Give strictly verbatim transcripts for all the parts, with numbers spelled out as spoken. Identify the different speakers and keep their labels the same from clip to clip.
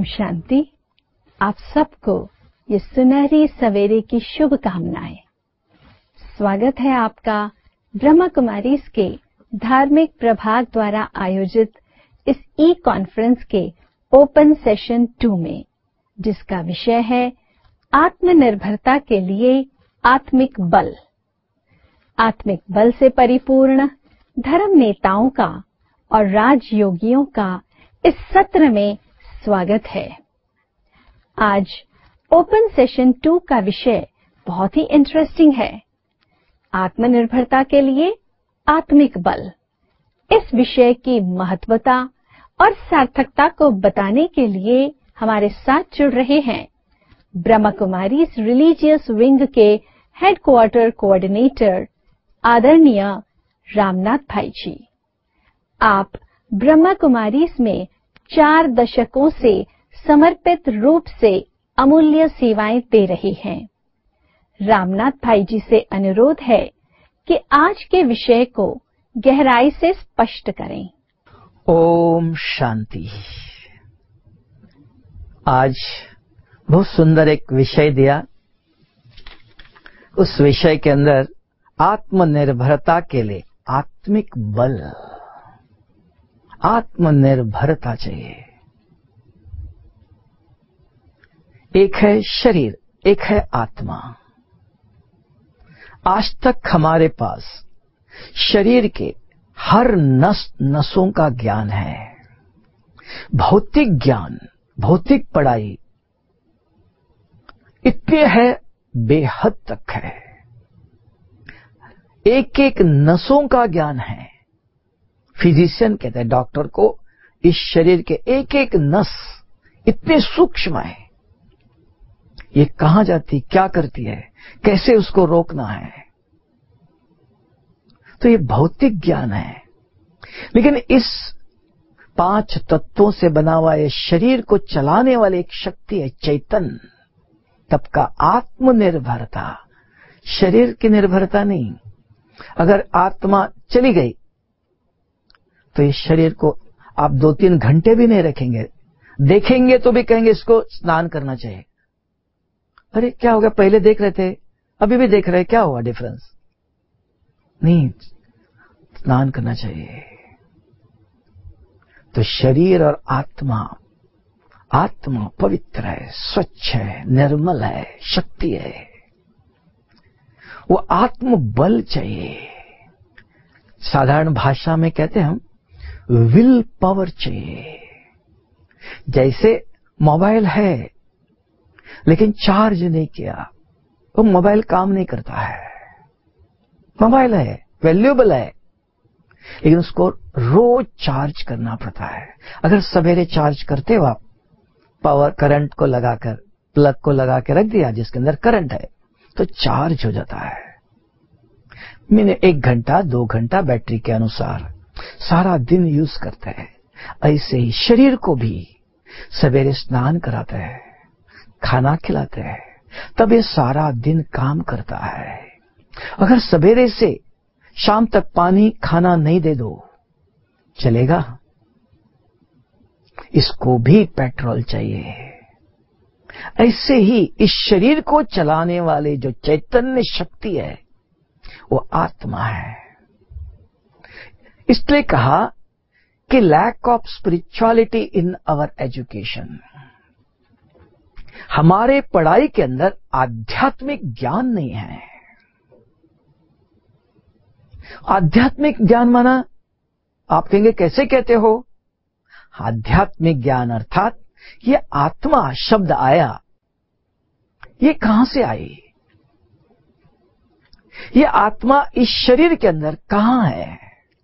Speaker 1: शांति। आप सबको ये सुनहरी सवेरे की शुभकामनाएं। स्वागत है आपका ब्रह्मा कुमारीज के धार्मिक प्रभाग द्वारा आयोजित इस ई कॉन्फ्रेंस के ओपन सेशन टू में, जिसका विषय है आत्मनिर्भरता के लिए आत्मिक बल। आत्मिक बल से परिपूर्ण धर्म नेताओं का और राजयोगियों का इस सत्र में स्वागत है। आज ओपन सेशन टू का विषय बहुत ही इंटरेस्टिंग है, आत्मनिर्भरता के लिए आत्मिक बल। इस विषय की महत्वता और सार्थकता को बताने के लिए हमारे साथ जुड़ रहे हैं ब्रह्मा कुमारीज रिलीजियस विंग के हेडक्वार्टर कोऑर्डिनेटर आदरणीय रामनाथ भाई जी। आप ब्रह्मा कुमारीज में चार दशकों से समर्पित रूप से अमूल्य सेवाएं दे रहे हैं। रामनाथ भाई जी से अनुरोध है कि आज के विषय को गहराई से स्पष्ट करें।
Speaker 2: ओम शांति। आज बहुत सुंदर एक विषय दिया। उस विषय के अंदर आत्मनिर्भरता के लिए आत्मिक बल, आत्मनिर्भरता चाहिए। एक है शरीर, एक है आत्मा। आज तक हमारे पास शरीर के हर नस नसों का ज्ञान है। भौतिक ज्ञान, भौतिक पढ़ाई इतनी है, बेहद तक है। एक एक नसों का ज्ञान है। फिजिशियन कहते हैं डॉक्टर को, इस शरीर के एक एक नस इतने सूक्ष्म है, ये कहां जाती, क्या करती है, कैसे उसको रोकना है। तो ये भौतिक ज्ञान है। लेकिन इस पांच तत्वों से बना हुआ ये शरीर को चलाने वाली एक शक्ति है, चैतन्य। तब का आत्मनिर्भरता, शरीर की निर्भरता नहीं। अगर आत्मा चली गई तो इस शरीर को आप दो तीन घंटे भी नहीं रखेंगे। देखेंगे तो भी कहेंगे इसको स्नान करना चाहिए। अरे क्या हो गया, पहले देख रहे थे अभी भी देख रहे, क्या हुआ डिफरेंस? नहीं, स्नान करना चाहिए। तो शरीर और आत्मा, आत्मा पवित्र है, स्वच्छ है, निर्मल है, शक्ति है। वो आत्म बल चाहिए। साधारण भाषा में कहते हैं हम विल पावर चाहिए। जैसे मोबाइल है लेकिन चार्ज नहीं किया तो मोबाइल काम नहीं करता है। मोबाइल है, वैल्यूएबल है, लेकिन उसको रोज चार्ज करना पड़ता है। अगर सवेरे चार्ज करते हो आप, पावर करंट को लगाकर, प्लग को लगा के रख दिया जिसके अंदर करंट है, तो चार्ज हो जाता है। मैंने एक घंटा दो घंटा बैटरी के अनुसार सारा दिन यूज करते हैं। ऐसे ही शरीर को भी सवेरे स्नान कराते हैं, खाना खिलाते हैं, तब ये सारा दिन काम करता है। अगर सवेरे से शाम तक पानी खाना नहीं दे दो, चलेगा? इसको भी पेट्रोल चाहिए। ऐसे ही इस शरीर को चलाने वाले जो चैतन्य शक्ति है वो आत्मा है। इसलिए कहा कि lack of spirituality in our education, हमारे पढ़ाई के अंदर आध्यात्मिक ज्ञान नहीं है। आध्यात्मिक ज्ञान माना, आप कहेंगे कैसे कहते हो? आध्यात्मिक ज्ञान अर्थात ये आत्मा शब्द आया, ये कहां से आई? ये आत्मा इस शरीर के अंदर कहां है?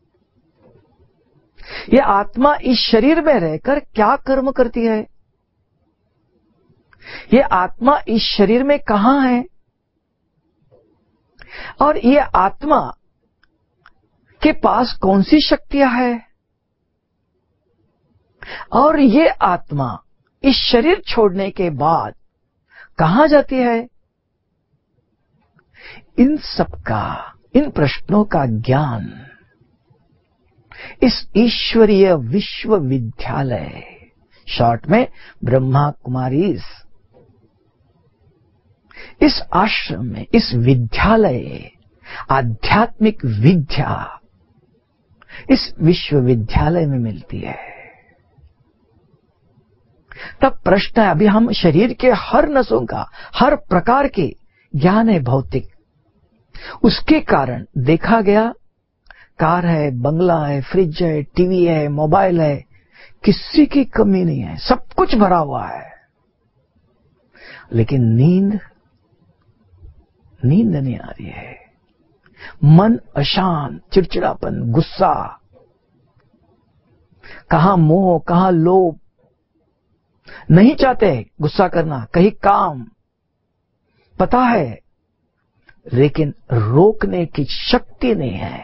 Speaker 2: ये आत्मा इस शरीर में रहकर क्या कर्म करती है? ये आत्मा इस शरीर में कहां है? और ये आत्मा के पास कौन सी शक्तियां है? और ये आत्मा इस शरीर छोड़ने के बाद कहां जाती है? इन सब का, इन प्रश्नों का ज्ञान इस ईश्वरीय विश्वविद्यालय शॉर्ट में ब्रह्मा कुमारीज। इस आश्रम में, इस विद्यालय, आध्यात्मिक विद्या इस विश्वविद्यालय में मिलती है। तब प्रश्न है, अभी हम शरीर के हर नसों का, हर प्रकार के ज्ञान है भौतिक, उसके कारण देखा गया कार है, बंगला है, फ्रिज है, टीवी है, मोबाइल है, किसी की कमी नहीं है, सब कुछ भरा हुआ है। लेकिन नींद नींद नहीं आ रही है। मन अशांत, चिड़चिड़ापन, गुस्सा, कहां मोह, कहां लोभ, नहीं चाहते गुस्सा करना, कहीं काम पता है लेकिन रोकने की शक्ति नहीं है।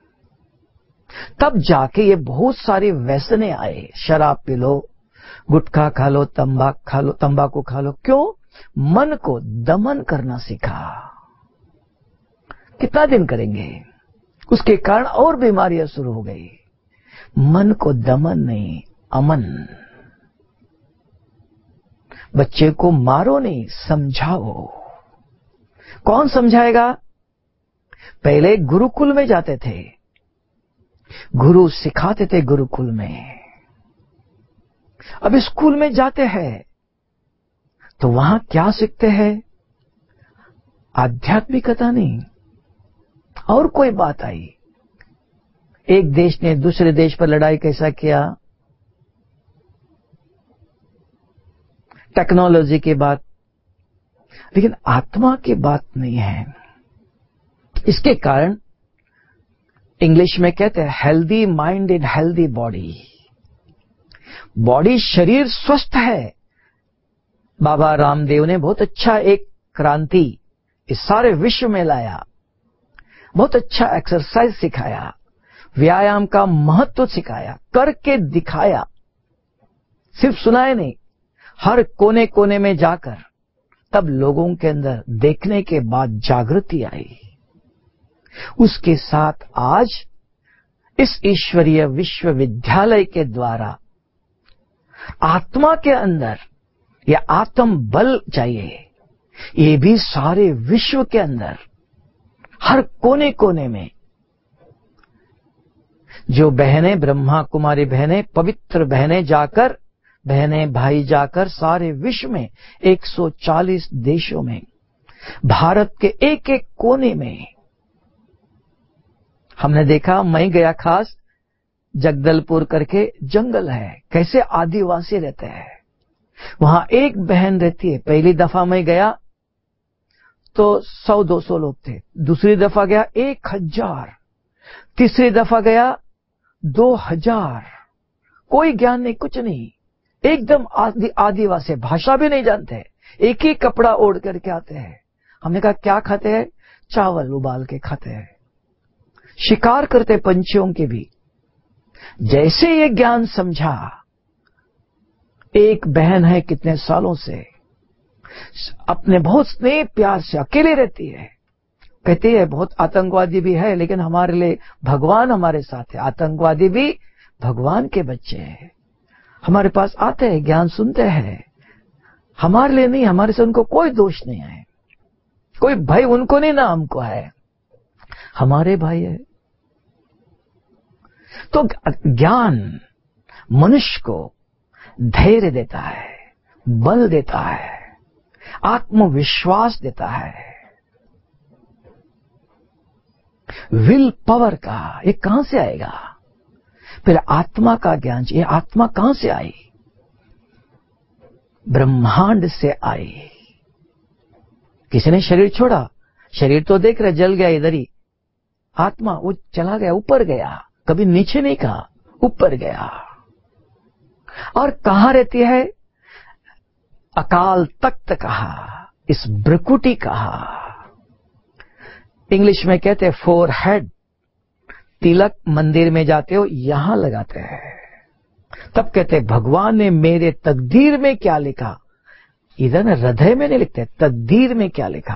Speaker 2: तब जाके ये बहुत सारे व्यसने आए। शराब पी लो, गुटखा खा लो, तंबाकू खा लो, तंबाकू खा लो। क्यों? मन को दमन करना सीखा। कितना दिन करेंगे? उसके कारण और बीमारियां शुरू हो गई। मन को दमन नहीं, अमन। बच्चे को मारो नहीं, समझाओ। कौन समझाएगा? पहले गुरुकुल में जाते थे, गुरु सिखाते थे गुरुकुल में। अब स्कूल में जाते हैं तो वहां क्या सीखते हैं? आध्यात्मिकता नहीं, और कोई बात आई। एक देश ने दूसरे देश पर लड़ाई कैसा किया, टेक्नोलॉजी की बात, लेकिन आत्मा की बात नहीं है। इसके कारण इंग्लिश में कहते हैं healthy mind in healthy body. Body, शरीर स्वस्थ है। बाबा रामदेव ने बहुत अच्छा एक क्रांति इस सारे विश्व में लाया। बहुत अच्छा एक्सरसाइज सिखाया, व्यायाम का महत्व सिखाया, करके दिखाया। सिर्फ सुनाए नहीं, हर कोने कोने में जाकर तब लोगों के अंदर देखने के बाद जागृति आई। उसके साथ आज इस ईश्वरीय विश्वविद्यालय के द्वारा आत्मा के अंदर यह आत्म बल चाहिए। ये भी सारे विश्व के अंदर हर कोने कोने में जो बहनें, ब्रह्मा कुमारी बहनें, पवित्र बहनें जाकर, बहनें भाई जाकर सारे विश्व में एक सौ चालीस देशों में, भारत के एक एक कोने में। हमने देखा, मैं गया खास जगदलपुर करके जंगल है, कैसे आदिवासी रहते हैं। वहां एक बहन रहती है। पहली दफा मैं गया तो सौ दो सौ लोग थे, दूसरी दफा गया एक हजार, तीसरी दफा गया दो हजार। कोई ज्ञान नहीं, कुछ नहीं, एकदम आदि आदिवासी, भाषा भी नहीं जानते, एक ही कपड़ा ओढ़ करके आते हैं। हमने कहा क्या खाते हैं? चावल उबाल के खाते हैं, शिकार करते पंछियों के भी। जैसे ये ज्ञान समझा, एक बहन है कितने सालों से, अपने बहुत स्नेह प्यार से अकेले रहती है। कहती है बहुत आतंकवादी भी है, लेकिन हमारे लिए भगवान हमारे साथ है। आतंकवादी भी भगवान के बच्चे हैं, हमारे पास आते हैं, ज्ञान सुनते हैं। हमारे लिए नहीं, हमारे से उनको कोई दोष नहीं है, कोई भय उनको नहीं ना हमको है, हमारे भाई है। तो ज्ञान मनुष्य को धैर्य देता है, बल देता है, आत्मविश्वास देता है। विल पावर का ये कहां से आएगा? फिर आत्मा का ज्ञान चाहिए। आत्मा कहां से आई? ब्रह्मांड से आई। किसी ने शरीर छोड़ा, शरीर तो देख रहे जल गया इधर ही, आत्मा वो चला गया, ऊपर गया, कभी नीचे नहीं कहा, ऊपर गया। और कहां रहती है? अकाल तख्त कहा, इस भ्रुकुटी कहा। इंग्लिश में कहते हैं फोर हेड। तिलक मंदिर में जाते हो, यहां लगाते हैं, तब कहते हैं भगवान ने मेरे तकदीर में क्या लिखा। इधर न हृदय में नहीं लिखते, तकदीर में क्या लिखा।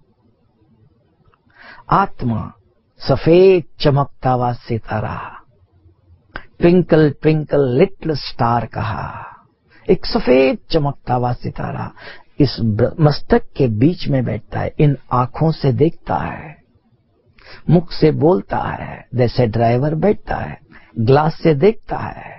Speaker 2: आत्मा सफेद चमकता हुआ सितारा, ट्विंकल ट्विंकल लिटिल स्टार कहा। एक सफेद चमकता हुआ सितारा इस मस्तक के बीच में बैठता है, इन आंखों से देखता है, मुख से बोलता है, जैसे ड्राइवर बैठता है, ग्लास से देखता है।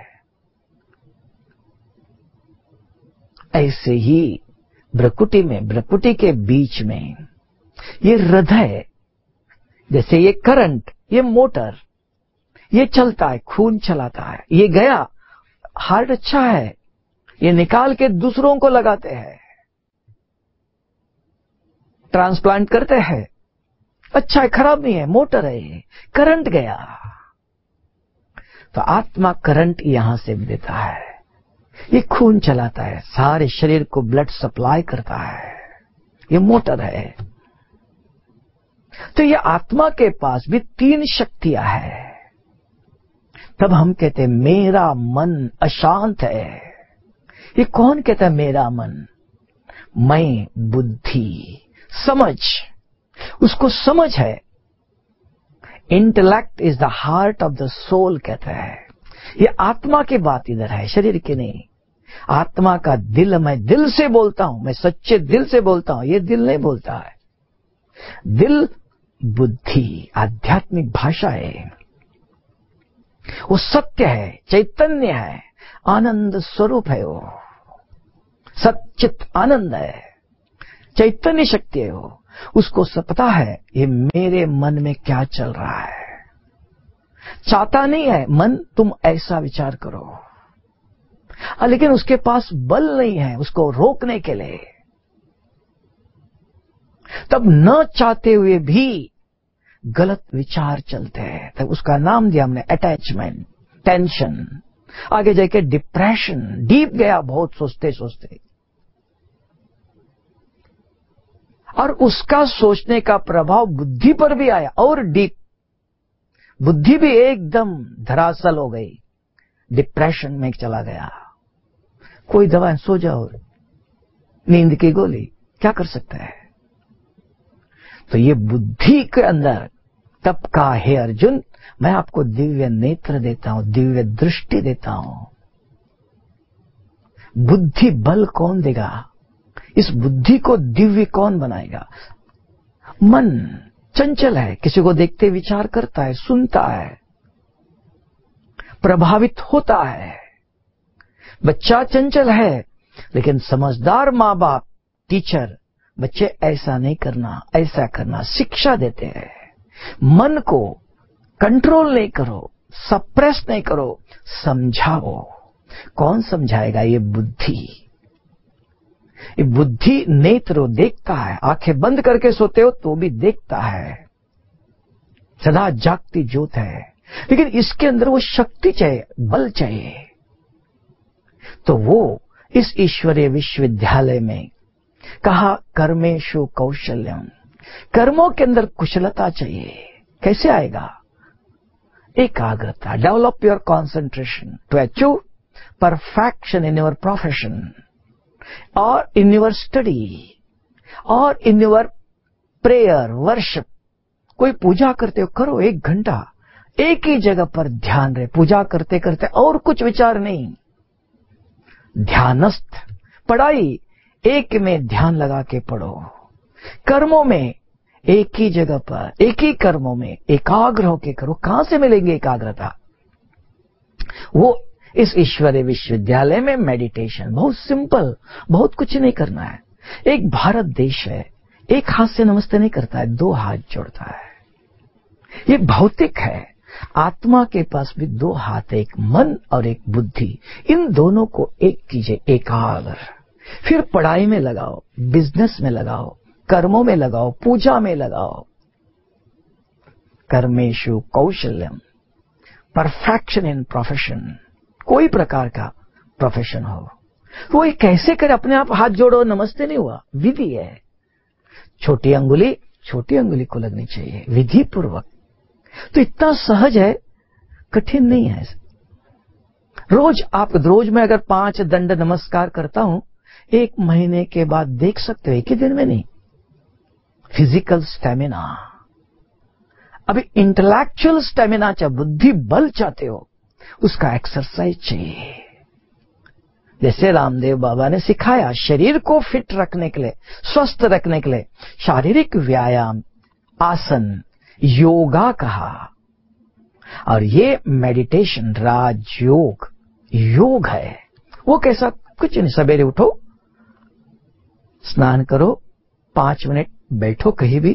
Speaker 2: ऐसे ही भ्रकुटी में, भ्रकुटी के बीच में ये हृदय, जैसे ये करंट, ये मोटर, ये चलता है, खून चलाता है, ये गया, हार्ट अच्छा है, ये निकाल के दूसरों को लगाते हैं, ट्रांसप्लांट करते हैं, अच्छा है, खराब नहीं है, मोटर है, ये करंट गया। तो आत्मा करंट यहां से देता है, ये खून चलाता है, सारे शरीर को ब्लड सप्लाई करता है, ये मोटर है। तो ये आत्मा के पास भी तीन शक्तियां हैं। तब हम कहते हैं मेरा मन अशांत है। ये कौन कहता है मेरा मन? मैं, बुद्धि, समझ, उसको समझ है। Intellect is the heart of the soul कहता है। ये आत्मा की बात इधर है, शरीर की नहीं। आत्मा का दिल, मैं दिल से बोलता हूं, मैं सच्चे दिल से बोलता हूं, ये दिल नहीं बोलता है। दिल बुद्धि, आध्यात्मिक भाषा है, वो सत्य है, चैतन्य है, आनंद स्वरूप है, वो सच्चित आनंद है, चैतन्य शक्ति है। वो उसको सब पता है ये मेरे मन में क्या चल रहा है। चाहता नहीं है मन तुम ऐसा विचार करो, लेकिन उसके पास बल नहीं है उसको रोकने के लिए। तब न चाहते हुए भी गलत विचार चलते हैं, तब उसका नाम दिया हमने अटैचमेंट, टेंशन, आगे जाके डिप्रेशन, डीप गया बहुत सोचते सोचते। और उसका सोचने का प्रभाव बुद्धि पर भी आया और डीप, बुद्धि भी एकदम धराशाल हो गई, डिप्रेशन में चला गया। कोई दवा, सो जाओ, नींद की गोली, क्या कर सकता है? तो ये बुद्धि के अंदर तब का है अर्जुन, मैं आपको दिव्य नेत्र देता हूं, दिव्य दृष्टि देता हूं। बुद्धि बल कौन देगा? इस बुद्धि को दिव्य कौन बनाएगा? मन चंचल है, किसी को देखते विचार करता है, सुनता है, प्रभावित होता है। बच्चा चंचल है, लेकिन समझदार माँ बाप, टीचर बच्चे ऐसा नहीं करना, ऐसा करना शिक्षा देते हैं। मन को कंट्रोल नहीं करो, सप्रेस नहीं करो, समझाओ। कौन समझाएगा? ये बुद्धि। ये बुद्धि नेत्र देखता है, आंखें बंद करके सोते हो तो भी देखता है, सदा जागती ज्योत है। लेकिन इसके अंदर वो शक्ति चाहिए, बल चाहिए। तो वो इस ईश्वरीय विश्वविद्यालय में कहा कर्मेषु कौशल्यम, कर्मों के अंदर कुशलता चाहिए। कैसे आएगा? एकाग्रता। Develop your concentration to achieve perfection in your profession और इन योर स्टडी और इन योर प्रेयर वर्शिप। कोई पूजा करते हो, करो एक घंटा एक ही जगह पर ध्यान रहे, पूजा करते करते और कुछ विचार नहीं, ध्यानस्थ। पढ़ाई एक में ध्यान लगा के पढ़ो, कर्मों में एक ही जगह पर, एक ही कर्मों में एकाग्र होके करो। कहां से मिलेंगे एकाग्रता? वो इस ईश्वरीय विश्वविद्यालय में मेडिटेशन, बहुत सिंपल, बहुत कुछ नहीं करना है। एक भारत देश है, एक हाथ से नमस्ते नहीं करता है, दो हाथ जोड़ता है। ये भौतिक है। आत्मा के पास भी दो हाथ है, एक मन और एक बुद्धि। इन दोनों को एक कीजिए, एकाग्र। फिर पढ़ाई में लगाओ, बिजनेस में लगाओ, कर्मों में लगाओ, पूजा में लगाओ। कर्मेषु कौशल्यम, परफेक्शन इन प्रोफेशन। कोई प्रकार का प्रोफेशन हो, वो ये कैसे करे? अपने आप हाथ जोड़ो, नमस्ते नहीं हुआ, विधि है। छोटी अंगुली छोटी अंगुली को लगनी चाहिए, विधि पूर्वक। तो इतना सहज है, कठिन नहीं है। रोज आप, रोज में अगर पांच दंड नमस्कार करता हूं, एक महीने के बाद देख सकते हो, एक ही दिन में नहीं। Physical stamina. अभी इंटेलेक्चुअल स्टेमिना चाहिए, बुद्धि बल चाहते हो, उसका एक्सरसाइज चाहिए। जैसे रामदेव बाबा ने सिखाया, शरीर को फिट रखने के लिए, स्वस्थ रखने के लिए शारीरिक व्यायाम, आसन, योगा कहा। और ये मेडिटेशन, राजयोग, योग है। वो कैसा? कुछ नहीं, सवेरे उठो, स्नान करो, पांच मिनट बैठो कहीं भी,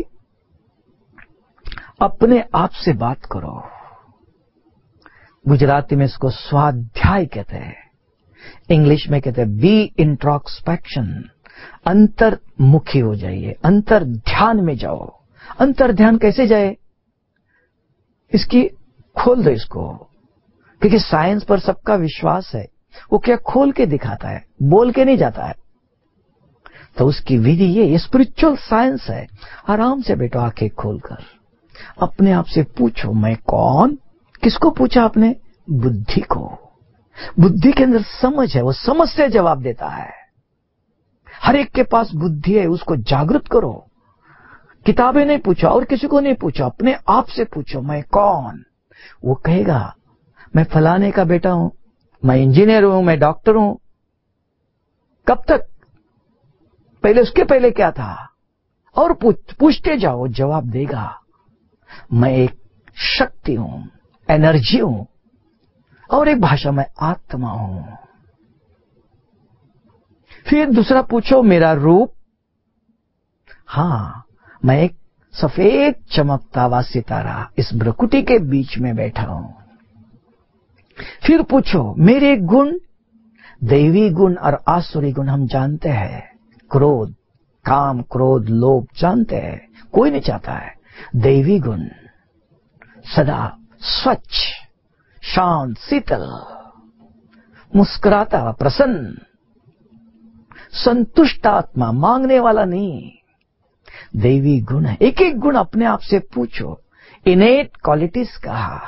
Speaker 2: अपने आप से बात करो। गुजराती में इसको स्वाध्याय कहते हैं, इंग्लिश में कहते हैं बी इंट्रोस्पेक्शन। अंतर्मुखी हो जाइए, अंतर ध्यान में जाओ। अंतर ध्यान कैसे जाए? इसकी खोल दो इसको, क्योंकि साइंस पर सबका विश्वास है। वो क्या खोल के दिखाता है, बोल के नहीं जाता है। तो उसकी विधि ये स्पिरिचुअल साइंस है। आराम से बैठो, आंखें खोलकर अपने आप से पूछो, मैं कौन? किसको पूछा आपने? बुद्धि को। बुद्धि के अंदर समझ है, वो समझ से जवाब देता है। हर एक के पास बुद्धि है, उसको जागृत करो। किताबें नहीं पूछो और किसी को नहीं पूछो, अपने आप से पूछो, मैं कौन? वो कहेगा, मैं फलाने का बेटा हूं, मैं इंजीनियर हूं, मैं डॉक्टर हूं। कब तक? पहले उसके पहले क्या था? और पूछ, पूछते जाओ, जवाब देगा। मैं एक शक्ति हूं, एनर्जी हूं, और एक भाषा में आत्मा हूं। फिर दूसरा पूछो, मेरा रूप? हां, मैं एक सफेद चमकता हुआ सितारा इस भ्रकुटी के बीच में बैठा हूं। फिर पूछो, मेरे गुण? दैवी गुण और आसुरी गुण हम जानते हैं। क्रोध, काम, क्रोध, लोभ जानते हैं, कोई नहीं चाहता है। दैवी गुण सदा स्वच्छ, शांत, शीतल, मुस्कुराता, प्रसन्न, संतुष्ट आत्मा, मांगने वाला नहीं। दैवी गुण है। एक एक गुण अपने आप से पूछो। इनेट क्वालिटीज कहा,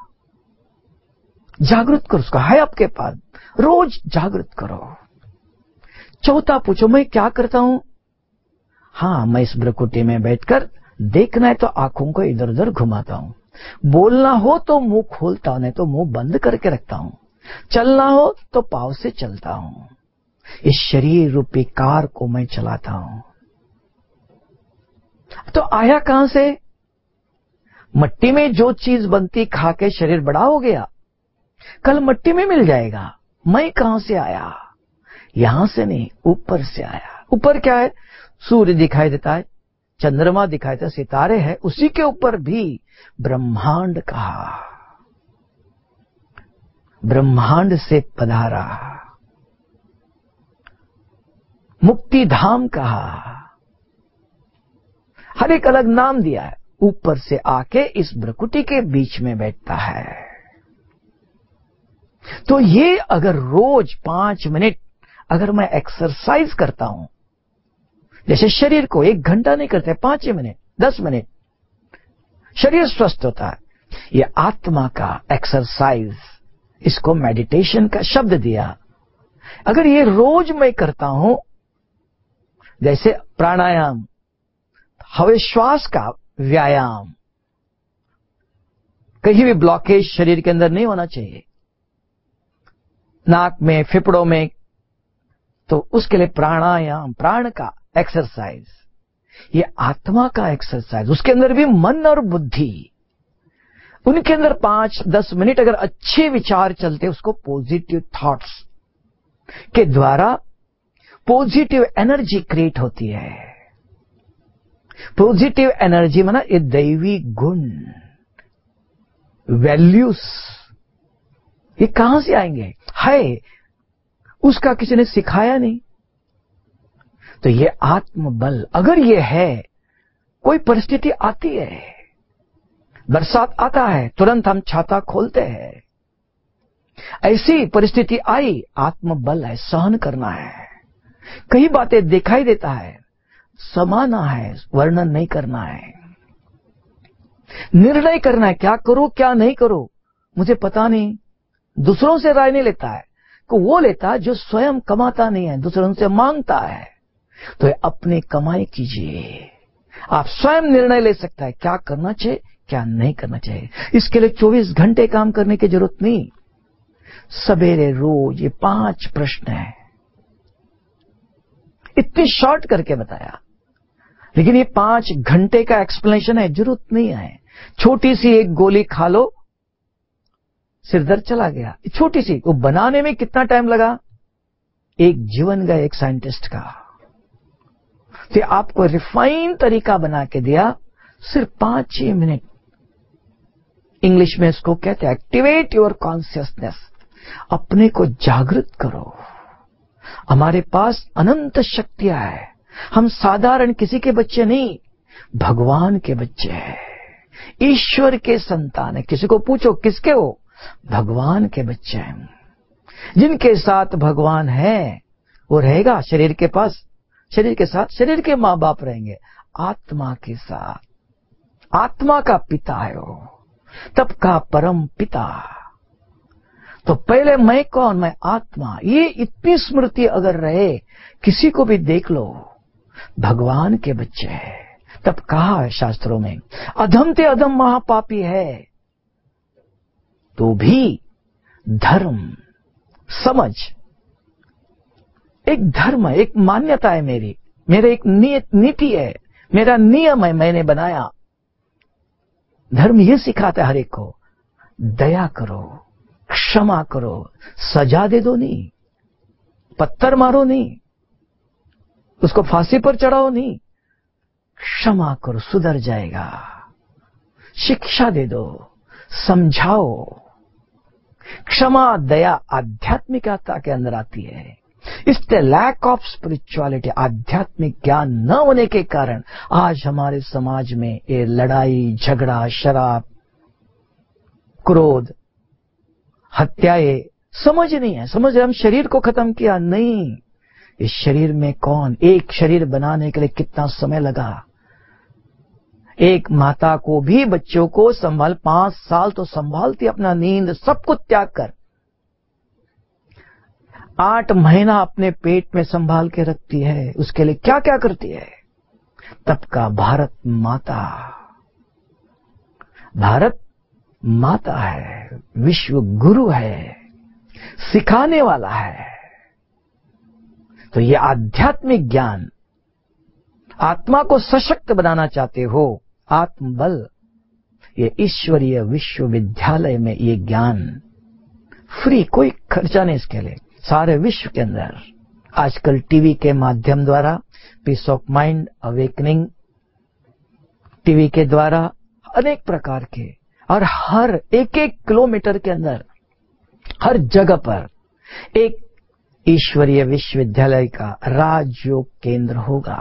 Speaker 2: जागृत करो, उसका है आपके पास, रोज जागृत करो। चौथा पूछो, मैं क्या करता हूं? हां, मैं इस भ्रकुटी में बैठकर, देखना है तो आंखों को इधर उधर घुमाता हूं, बोलना हो तो मुंह खोलता हूं, नहीं तो मुंह बंद करके रखता हूं, चलना हो तो पांव से चलता हूं। इस शरीर रूपी कार को मैं चलाता हूं। तो आया कहां से? मट्टी में जो चीज बनती खा के शरीर बड़ा हो गया, कल मट्टी में मिल जाएगा। मैं कहां से आया? यहां से नहीं, ऊपर से आया। ऊपर क्या है? सूर्य दिखाई देता है, चंद्रमा दिखाई देता है, सितारे हैं, उसी के ऊपर भी ब्रह्मांड कहा। ब्रह्मांड से पधारा, मुक्ति धाम कहा। हर एक अलग नाम दिया है। ऊपर से आके इस भ्रकुटी के बीच में बैठता है। तो ये अगर रोज पांच मिनट अगर मैं एक्सरसाइज करता हूं, जैसे शरीर को एक घंटा नहीं करते, पांच मिनट, दस मिनट, शरीर स्वस्थ होता है। ये आत्मा का एक्सरसाइज, इसको मेडिटेशन का शब्द दिया। अगर ये रोज मैं करता हूं, जैसे प्राणायाम, हवा श्वास का व्यायाम, कहीं भी ब्लॉकेज शरीर के अंदर नहीं होना चाहिए, नाक में, फेफड़ों में, तो उसके लिए प्राणायाम, प्राण का एक्सरसाइज, ये आत्मा का एक्सरसाइज। उसके अंदर भी मन और बुद्धि, उनके अंदर पांच दस मिनट अगर अच्छे विचार चलते, उसको पॉजिटिव थॉट्स के द्वारा पॉजिटिव एनर्जी क्रिएट होती है। पॉजिटिव एनर्जी माना ये दैवी गुण, वैल्यूज, ये कहां से आएंगे? है, उसका किसी ने सिखाया नहीं। तो ये आत्मबल, अगर ये है, कोई परिस्थिति आती है, बरसात आता है, तुरंत हम छाता खोलते हैं। ऐसी परिस्थिति आई, आत्मबल है, सहन करना है। कई बातें दिखाई देता है, समाना है, वर्णन नहीं करना है। निर्णय करना है, क्या करो क्या नहीं करो मुझे पता नहीं। दूसरों से राय नहीं लेता है, को वो लेता है जो स्वयं कमाता नहीं है, दूसरों से मांगता है। तो अपनी कमाई कीजिए, आप स्वयं निर्णय ले सकता है क्या करना चाहिए क्या नहीं करना चाहिए। इसके लिए चौबीस घंटे काम करने की जरूरत नहीं। सवेरे रोज ये पांच प्रश्न हैं। इतनी शॉर्ट करके बताया, लेकिन ये पांच घंटे का एक्सप्लेनेशन है, जरूरत नहीं है। छोटी सी एक गोली खा लो, सिर दर्द चला गया। छोटी सी, वो बनाने में कितना टाइम लगा? एक जीवन गया एक साइंटिस्ट का। तो आपको रिफाइन तरीका बना के दिया, सिर्फ पांच ही मिनट। इंग्लिश में इसको कहते हैं एक्टिवेट योर कॉन्शियसनेस। अपने को जागृत करो। हमारे पास अनंत शक्तियां है। हम साधारण किसी के बच्चे नहीं, भगवान के बच्चे हैं, ईश्वर के संतान है। किसी को पूछो किसके हो? भगवान के बच्चे हैं। जिनके साथ भगवान है वो रहेगा शरीर के पास, शरीर के साथ शरीर के मां बाप रहेंगे, आत्मा के साथ आत्मा का पिता है वो, तब का परम पिता। तो पहले मैं कौन? मैं आत्मा। ये इतनी स्मृति अगर रहे, किसी को भी देख लो भगवान के बच्चे हैं। तब कहा है शास्त्रों में, अधम ते अधम महापापी है तो भी धर्म समझ, एक धर्म है, एक मान्यता है मेरी, मेरा एक नियत नीति है, मेरा नियम है, मैंने बनाया। धर्म ये सिखाता है हर एक को, दया करो, क्षमा करो, सजा दे दो नहीं, पत्थर मारो नहीं, उसको फांसी पर चढ़ाओ नहीं, क्षमा करो, सुधर जाएगा। शिक्षा दे दो, समझाओ। क्षमा दया आध्यात्मिकता के अंदर आती है। इससे लैक ऑफ स्पिरिचुअलिटी, आध्यात्मिक ज्ञान न होने के कारण आज हमारे समाज में ये लड़ाई झगड़ा, शराब, क्रोध, हत्याएं, समझ नहीं है। समझ हम शरीर को खत्म किया नहीं, इस शरीर में कौन, एक शरीर बनाने के लिए कितना समय लगा। एक माता को भी बच्चों को संभाल, पांच साल तो संभालती, अपना नींद सब कुछ त्याग कर, आठ महीना अपने पेट में संभाल के रखती है, उसके लिए क्या क्या करती है। तब का भारत माता, भारत माता है, विश्व गुरु है, सिखाने वाला है। तो ये आध्यात्मिक ज्ञान, आत्मा को सशक्त बनाना चाहते हो, आत्मबल, ये ईश्वरीय विश्वविद्यालय में ये ज्ञान फ्री, कोई खर्चा नहीं इसके लिए। सारे विश्व के अंदर आजकल टीवी के माध्यम द्वारा peace of mind awakening, TV के द्वारा अनेक प्रकार के, और हर एक एक किलोमीटर के अंदर हर जगह पर एक ईश्वरीय विश्वविद्यालय का राजयोग केंद्र होगा।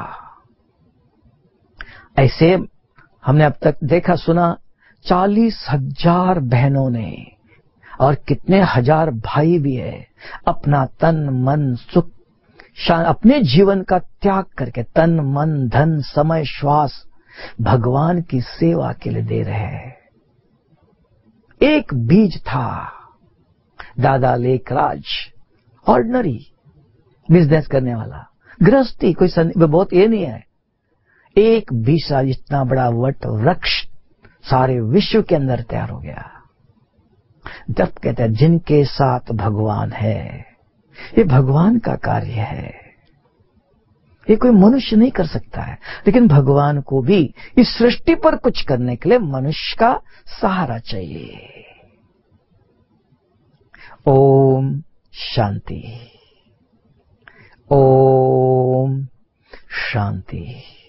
Speaker 2: ऐसे हमने अब तक देखा सुना, चालीस हजार बहनों ने और कितने हजार भाई भी है, अपना तन मन सुख अपने जीवन का त्याग करके, तन मन धन समय श्वास भगवान की सेवा के लिए दे रहे हैं। एक बीज था, दादा लेखराज, ऑर्डिनरी बिजनेस करने वाला, गृहस्थी, कोई बहुत ये नहीं है। एक बीसा इतना बड़ा वट वृक्ष सारे विश्व के अंदर तैयार हो गया। जब कहते हैं जिनके साथ भगवान है, ये भगवान का कार्य है, ये कोई मनुष्य नहीं कर सकता है। लेकिन भगवान को भी इस सृष्टि पर कुछ करने के लिए मनुष्य का सहारा चाहिए। ओम शांति, ओम शांति,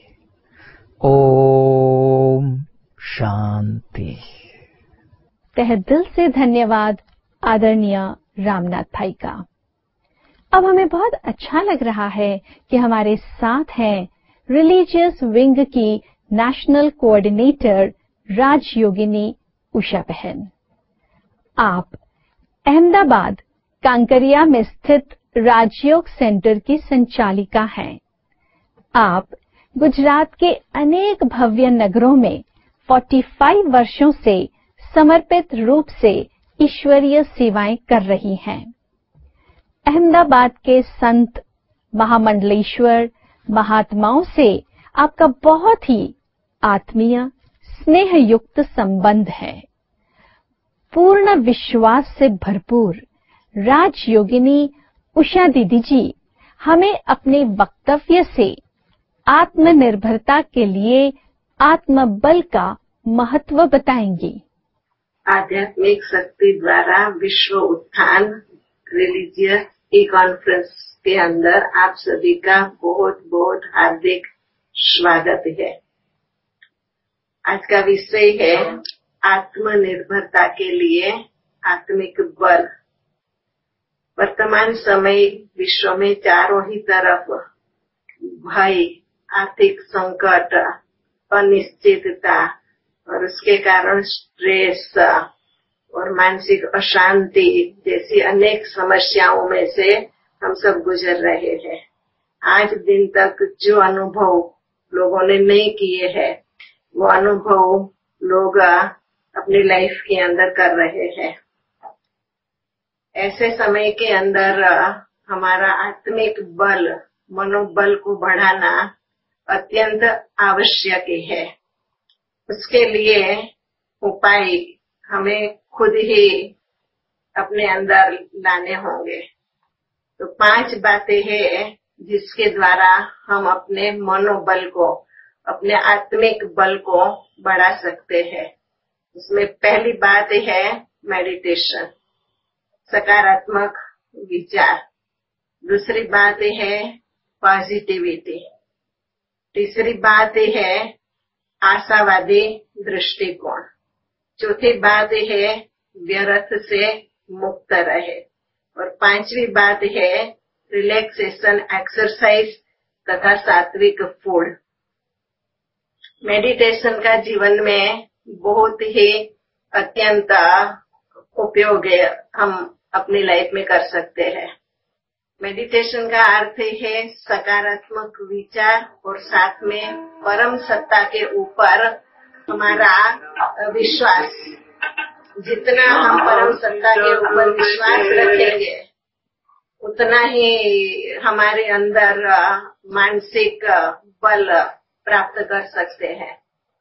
Speaker 2: ओम शांति।
Speaker 1: तहे दिल से धन्यवाद आदरणीय रामनाथ भाई का। अब हमें बहुत अच्छा लग रहा है कि हमारे साथ हैं रिलीजियस विंग की नेशनल कोऑर्डिनेटर राजयोगिनी उषा बहन। आप अहमदाबाद कांकरिया में स्थित राजयोग सेंटर की संचालिका हैं। आप गुजरात के अनेक भव्य नगरों में पैंतालीस वर्षों से समर्पित रूप से ईश्वरीय सेवाएं कर रही हैं। अहमदाबाद के संत महामंडलेश्वर महात्माओं से आपका बहुत ही आत्मीय स्नेह युक्त संबंध है। पूर्ण विश्वास से भरपूर राजयोगिनी उषा दीदी जी हमें अपने वक्तव्य से आत्मनिर्भरता के लिए आत्मबल का महत्व बताएंगी।
Speaker 3: आध्यात्मिक शक्ति द्वारा विश्व उत्थान रिलीजियस ई कॉन्फ्रेंस के अंदर आप सभी का बहुत बहुत हार्दिक स्वागत है। आज का विषय है आत्मनिर्भरता के लिए आत्मिक बल। वर्तमान समय विश्व में चारों ही तरफ भय, आर्थिक संकट, अनिश्चितता और उसके कारण स्ट्रेस और मानसिक अशांति जैसी अनेक समस्याओं में से हम सब गुजर रहे हैं। आज दिन तक जो अनुभव लोगों ने नहीं किए हैं वो अनुभव लोग अपनी लाइफ के अंदर कर रहे हैं। ऐसे समय के अंदर हमारा आत्मिक बल, मनोबल को बढ़ाना अत्यंत आवश्यक है। उसके लिए उपाय हमें खुद ही अपने अंदर लाने होंगे। तो पांच बातें हैं जिसके द्वारा हम अपने मनोबल को, अपने आत्मिक बल को बढ़ा सकते हैं। उसमें पहली बात है मेडिटेशन, सकारात्मक विचार। दूसरी बात है पॉजिटिविटी। तीसरी बात है आशावादी दृष्टिकोण। चौथी बात है व्यर्थ से मुक्त रहे। और पांचवी बात है रिलैक्सेशन एक्सरसाइज तथा सात्विक फूड। मेडिटेशन का जीवन में बहुत ही अत्यंत उपयोग है, हम अपनी लाइफ में कर सकते हैं। मेडिटेशन का अर्थ है सकारात्मक विचार और साथ में परम सत्ता के ऊपर हमारा विश्वास। जितना हम परम सत्ता के ऊपर विश्वास रखेंगे उतना ही हमारे अंदर मानसिक बल प्राप्त कर सकते हैं।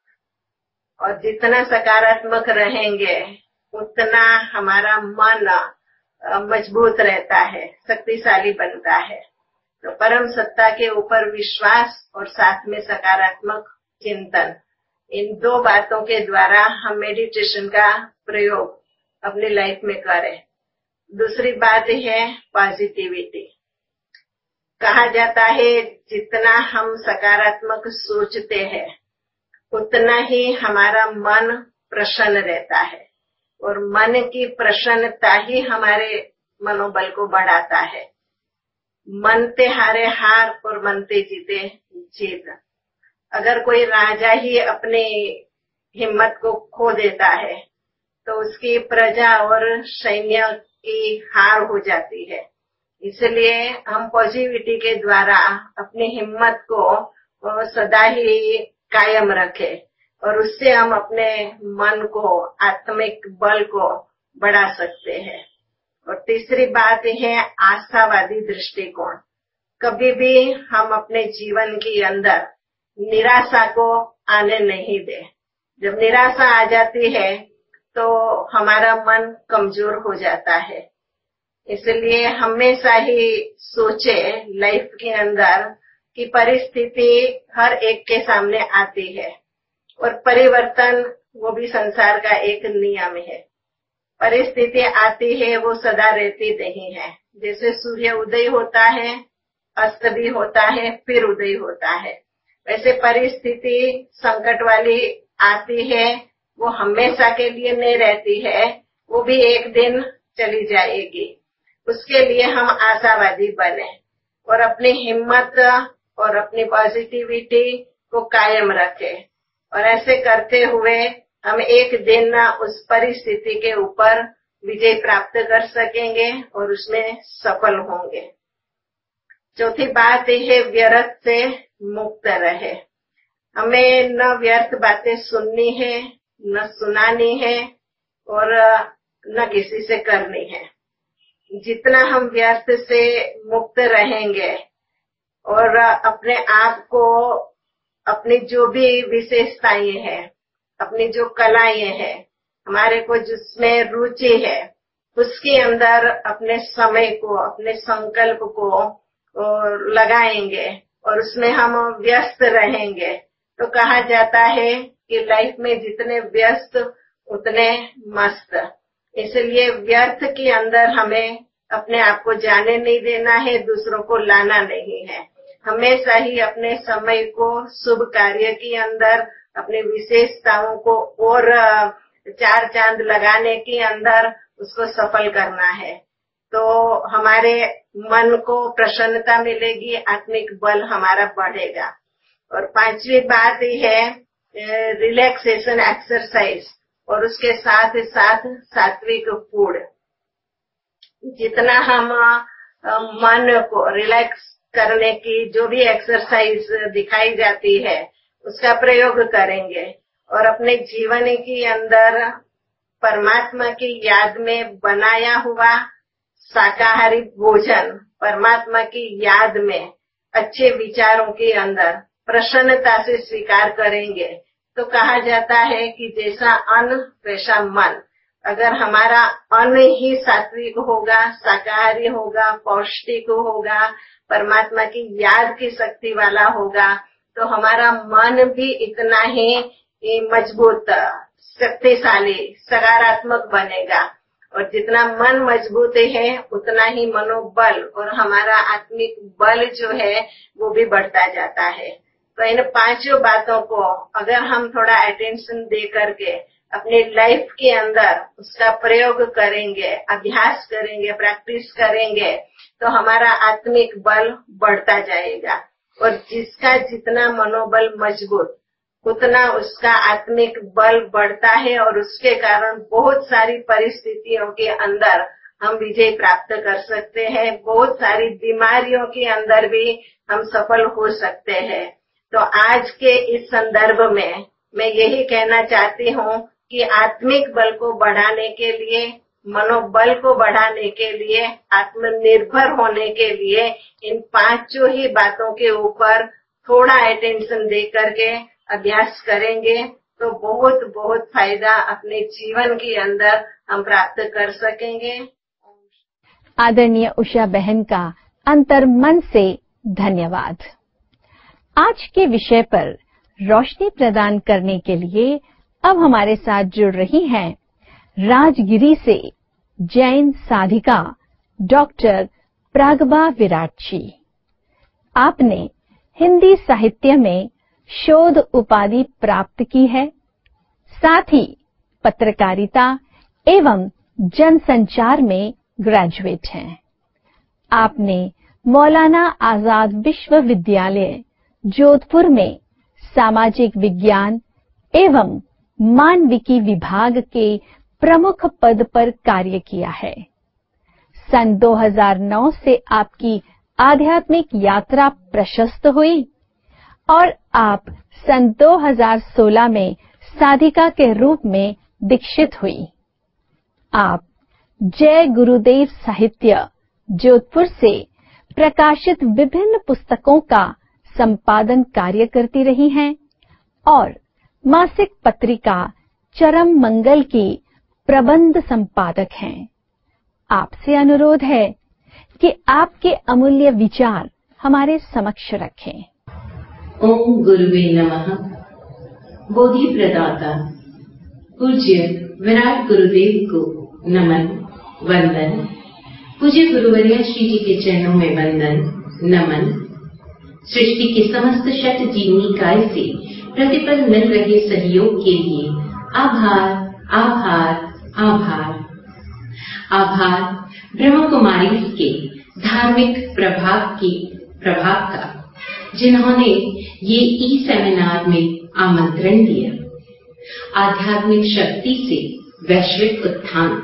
Speaker 3: और जितना सकारात्मक रहेंगे उतना हमारा मन मजबूत रहता है, शक्तिशाली बनता है। तो परम सत्ता के ऊपर विश्वास और साथ में सकारात्मक चिंतन, इन दो बातों के द्वारा हम मेडिटेशन का प्रयोग अपनी लाइफ में करें। दूसरी बात है पॉजिटिविटी। कहा जाता है जितना हम सकारात्मक सोचते हैं उतना ही हमारा मन प्रसन्न रहता है और मन की प्रसन्नता ही हमारे मनोबल को बढ़ाता है। मनते हारे हार और मनते जीते जीत। अगर कोई राजा ही अपनी हिम्मत को खो देता है तो उसकी प्रजा और सैन्य की हार हो जाती है। इसलिए हम पॉजिटिविटी के द्वारा अपनी हिम्मत को सदा ही कायम रखें और उससे हम अपने मन को, आत्मिक बल को बढ़ा सकते हैं। और तीसरी बात है आशावादी दृष्टिकोण। कभी भी हम अपने जीवन के अंदर निराशा को आने नहीं दें। जब निराशा आ जाती है तो हमारा मन कमजोर हो जाता है। इसलिए हमेशा ही सोचे लाइफ के अंदर कि परिस्थिति हर एक के सामने आती है और परिवर्तन वो भी संसार का एक नियम है। परिस्थिति आती है वो सदा रहती नहीं है। जैसे सूर्य उदय होता है, अस्त भी होता है, फिर उदय होता है, वैसे परिस्थिति संकट वाली आती है, वो हमेशा के लिए नहीं रहती है, वो भी एक दिन चली जाएगी। उसके लिए हम आशावादी बने और अपनी हिम्मत और अपनी पॉजिटिविटी को कायम रखें। और ऐसे करते हुए हम एक दिन उस परिस्थिति के ऊपर विजय प्राप्त कर सकेंगे और उसमें सफल होंगे। चौथी बात है व्यर्थ से मुक्त रहे। हमें न व्यर्थ बातें सुननी है, न सुनानी है और न किसी से करनी है। जितना हम व्यर्थ से मुक्त रहेंगे और अपने आप को, अपनी जो भी विशेषताएं हैं, अपनी जो कलाएं हैं, हमारे को जिसमें रुचि है उसके अंदर अपने समय को, अपने संकल्प को लगाएंगे और उसमें हम व्यस्त रहेंगे, तो कहा जाता है कि लाइफ में जितने व्यस्त उतने मस्त। इसलिए व्यर्थ के अंदर हमें अपने आप को जाने नहीं देना है, दूसरों को लाना नहीं है। हमेशा ही अपने समय को शुभ कार्य के अंदर, अपनी विशेषताओं को और चार चांद लगाने के अंदर उसको सफल करना है, तो हमारे मन को प्रसन्नता मिलेगी, आत्मिक बल हमारा बढ़ेगा। और पांचवी बात है रिलैक्सेशन एक्सरसाइज, और उसके साथ साथ सात्विक फूड। जितना हम मन को रिलैक्स करने की जो भी एक्सरसाइज दिखाई जाती है उसका प्रयोग करेंगे और अपने जीवन के अंदर परमात्मा की याद में बनाया हुआ शाकाहारी भोजन, परमात्मा की याद में अच्छे विचारों के अंदर प्रसन्नता से स्वीकार करेंगे, तो कहा जाता है कि जैसा अन्न वैसा मन। अगर हमारा अन्न ही सात्विक होगा, शाकाहारी होगा, पौष्टिक होगा, परमात्मा की याद की शक्ति वाला होगा, तो हमारा मन भी इतना ही मजबूत, शक्तिशाली, सकारात्मक बनेगा। और जितना मन मजबूत है उतना ही मनोबल और हमारा आत्मिक बल जो है वो भी बढ़ता जाता है। तो इन पांचों बातों को अगर हम थोड़ा अटेंशन दे करके अपनी लाइफ के अंदर उसका प्रयोग करेंगे, अभ्यास करेंगे, प्रैक्टिस करेंगे, तो हमारा आत्मिक बल बढ़ता जाएगा। और जिसका जितना मनोबल मजबूत उतना उसका आत्मिक बल बढ़ता है और उसके कारण बहुत सारी परिस्थितियों के अंदर हम विजय प्राप्त कर सकते हैं, बहुत सारी बीमारियों के अंदर भी हम सफल हो सकते हैं। तो आज के इस संदर्भ में मैं यही कहना चाहती हूँ कि आत्मिक बल को बढ़ाने के लिए, मनोबल को बढ़ाने के लिए, आत्मनिर्भर होने के लिए इन पांचों ही बातों के ऊपर थोड़ा अटेंशन दे करके अभ्यास करेंगे तो बहुत बहुत फायदा अपने जीवन के अंदर हम प्राप्त कर सकेंगे।
Speaker 1: आदरणीय उषा बहन का अंतर्मन से धन्यवाद। आज के विषय पर रोशनी प्रदान करने के लिए अब हमारे साथ जुड़ रही हैं राजगिरी से जैन साधिका डॉक्टर प्रागबा विराट जी। आपने हिंदी साहित्य में शोध उपाधि प्राप्त की है, साथ ही पत्रकारिता एवं जनसंचार में ग्रेजुएट हैं। आपने मौलाना आजाद विश्वविद्यालय जोधपुर में सामाजिक विज्ञान एवं मानविकी विभाग के प्रमुख पद पर कार्य किया है। सन दो हज़ार नौ से आपकी आध्यात्मिक यात्रा प्रशस्त हुई और आप सन दो हज़ार सोलह में साधिका के रूप में दीक्षित हुई। आप जय गुरुदेव साहित्य जोधपुर से प्रकाशित विभिन्न पुस्तकों का संपादन कार्य करती रही हैं और मासिक पत्रिका चरम मंगल की प्रबंध संपादक हैं। आपसे अनुरोध है कि आपके अमूल्य विचार हमारे समक्ष रखें।
Speaker 4: ओम गुरुवे नमः। बोधि प्रदाता पूज्य विराट गुरुदेव को नमन वंदन। पूज्य गुरुवर्य श्री जी के चरणों में वंदन नमन। सृष्टि के समस्त शत जीवनी काय से प्रतिपल मिल रहे सहयोग के लिए आभार आभार आभार आभार। ब्रह्म कुमारी के धार्मिक प्रभाव की प्रभाव का, जिन्होंने ये ई सेमिनार में आमंत्रण दिया। आध्यात्मिक शक्ति से वैश्विक उत्थान।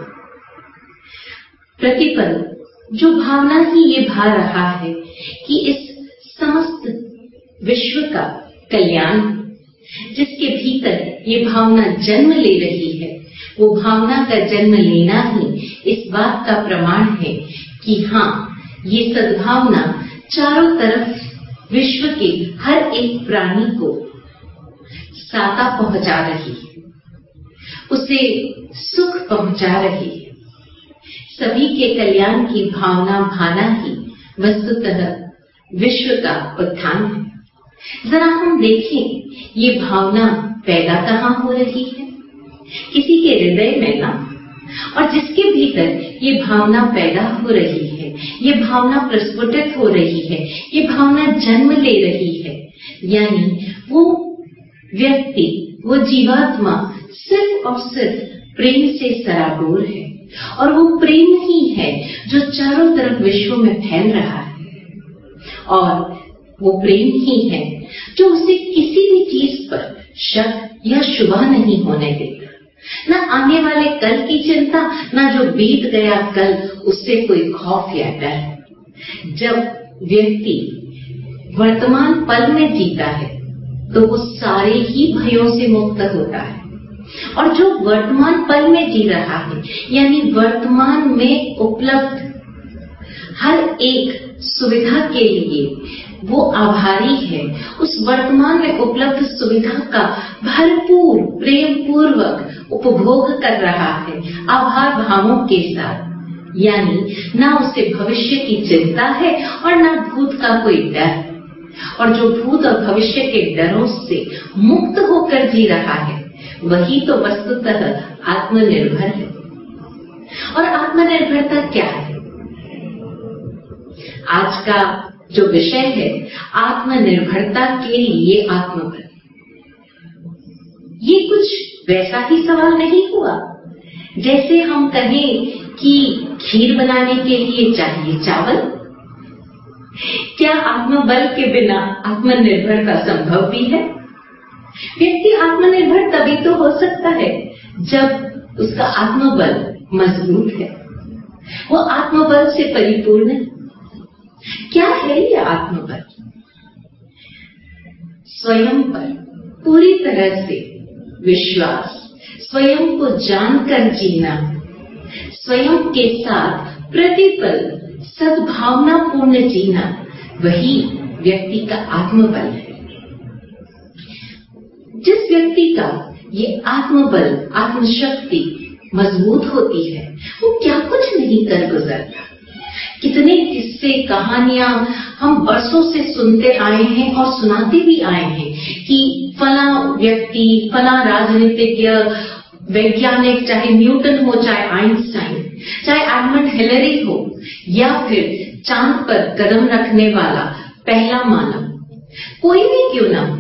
Speaker 4: प्रतिपल जो भावना ही ये भा रहा है कि इस समस्त विश्व का कल्याण, जिसके भीतर ये भावना जन्म ले रही है, वो भावना का जन्म लेना ही इस बात का प्रमाण है कि हाँ, ये सद्भावना चारों तरफ विश्व के हर एक प्राणी को साता पहुंचा रही है, उसे सुख पहुंचा रही है। सभी के कल्याण की भावना भाना ही वस्तुतः विश्व का उत्थान है। जरा हम देखें ये भावना पैदा कहाँ हो रही है? किसी के हृदय में ना। और जिसके भीतर ये भावना पैदा हो रही है, ये भावना प्रस्फुटित हो रही है, ये भावना जन्म ले रही है, यानी वो व्यक्ति, वो जीवात्मा सिर्फ और सिर्फ प्रेम से सराबोर है। और वो प्रेम ही है जो चारों तरफ विश्व में फैल रहा है। और वो प्रेम ही है जो उसे किसी भी चीज पर शक या शुबा नहीं होने देता। ना आने वाले कल की चिंता, ना जो बीत गया कल उससे कोई खौफ या डर। जब व्यक्ति वर्तमान पल में जीता है तो वो सारे ही भयों से मुक्त होता है। और जो वर्तमान पल में जी रहा है, यानी वर्तमान में उपलब्ध हर एक सुविधा के लिए वो आभारी है, उस वर्तमान में उपलब्ध सुविधा का भरपूर प्रेम पूर्वक उपभोग कर रहा है, आभार भावों के साथ। यानी ना उसे भविष्य की चिंता है और ना भूत का कोई डर। और जो भूत और भविष्य के डरों से मुक्त होकर जी रहा है, वही तो वस्तुतः आत्मनिर्भर है। और आत्मनिर्भरता क्या है? आज का जो विषय है, आत्मनिर्भरता के लिए आत्मबल। ये कुछ वैसा ही सवाल नहीं हुआ जैसे हम कहें कि खीर बनाने के लिए चाहिए चावल। क्या आत्मबल के बिना आत्मनिर्भरता संभव भी है? व्यक्ति आत्मनिर्भर तभी तो हो सकता है जब उसका आत्मबल मजबूत है, वो आत्मबल से परिपूर्ण है। क्या है ये आत्मबल? स्वयं पर पूरी तरह से विश्वास, स्वयं को जानकर जीना, स्वयं के साथ प्रतिपल सद्भावना पूर्ण जीना, वही व्यक्ति का आत्मबल है। जिस व्यक्ति का ये आत्मबल, आत्मशक्ति मजबूत होती है, वो क्या कुछ नहीं कर गुजरता। कितने किस्से कहानियां हम बरसों से सुनते आए हैं और सुनाते भी आए हैं कि फला व्यक्ति, फला राजनीतिज्ञ, वैज्ञानिक, चाहे न्यूटन हो, चाहे आइंस्टाइन, चाहे एडमंड हिलरी हो, या फिर चांद पर कदम रखने वाला पहला मानव, कोई भी क्यों ना,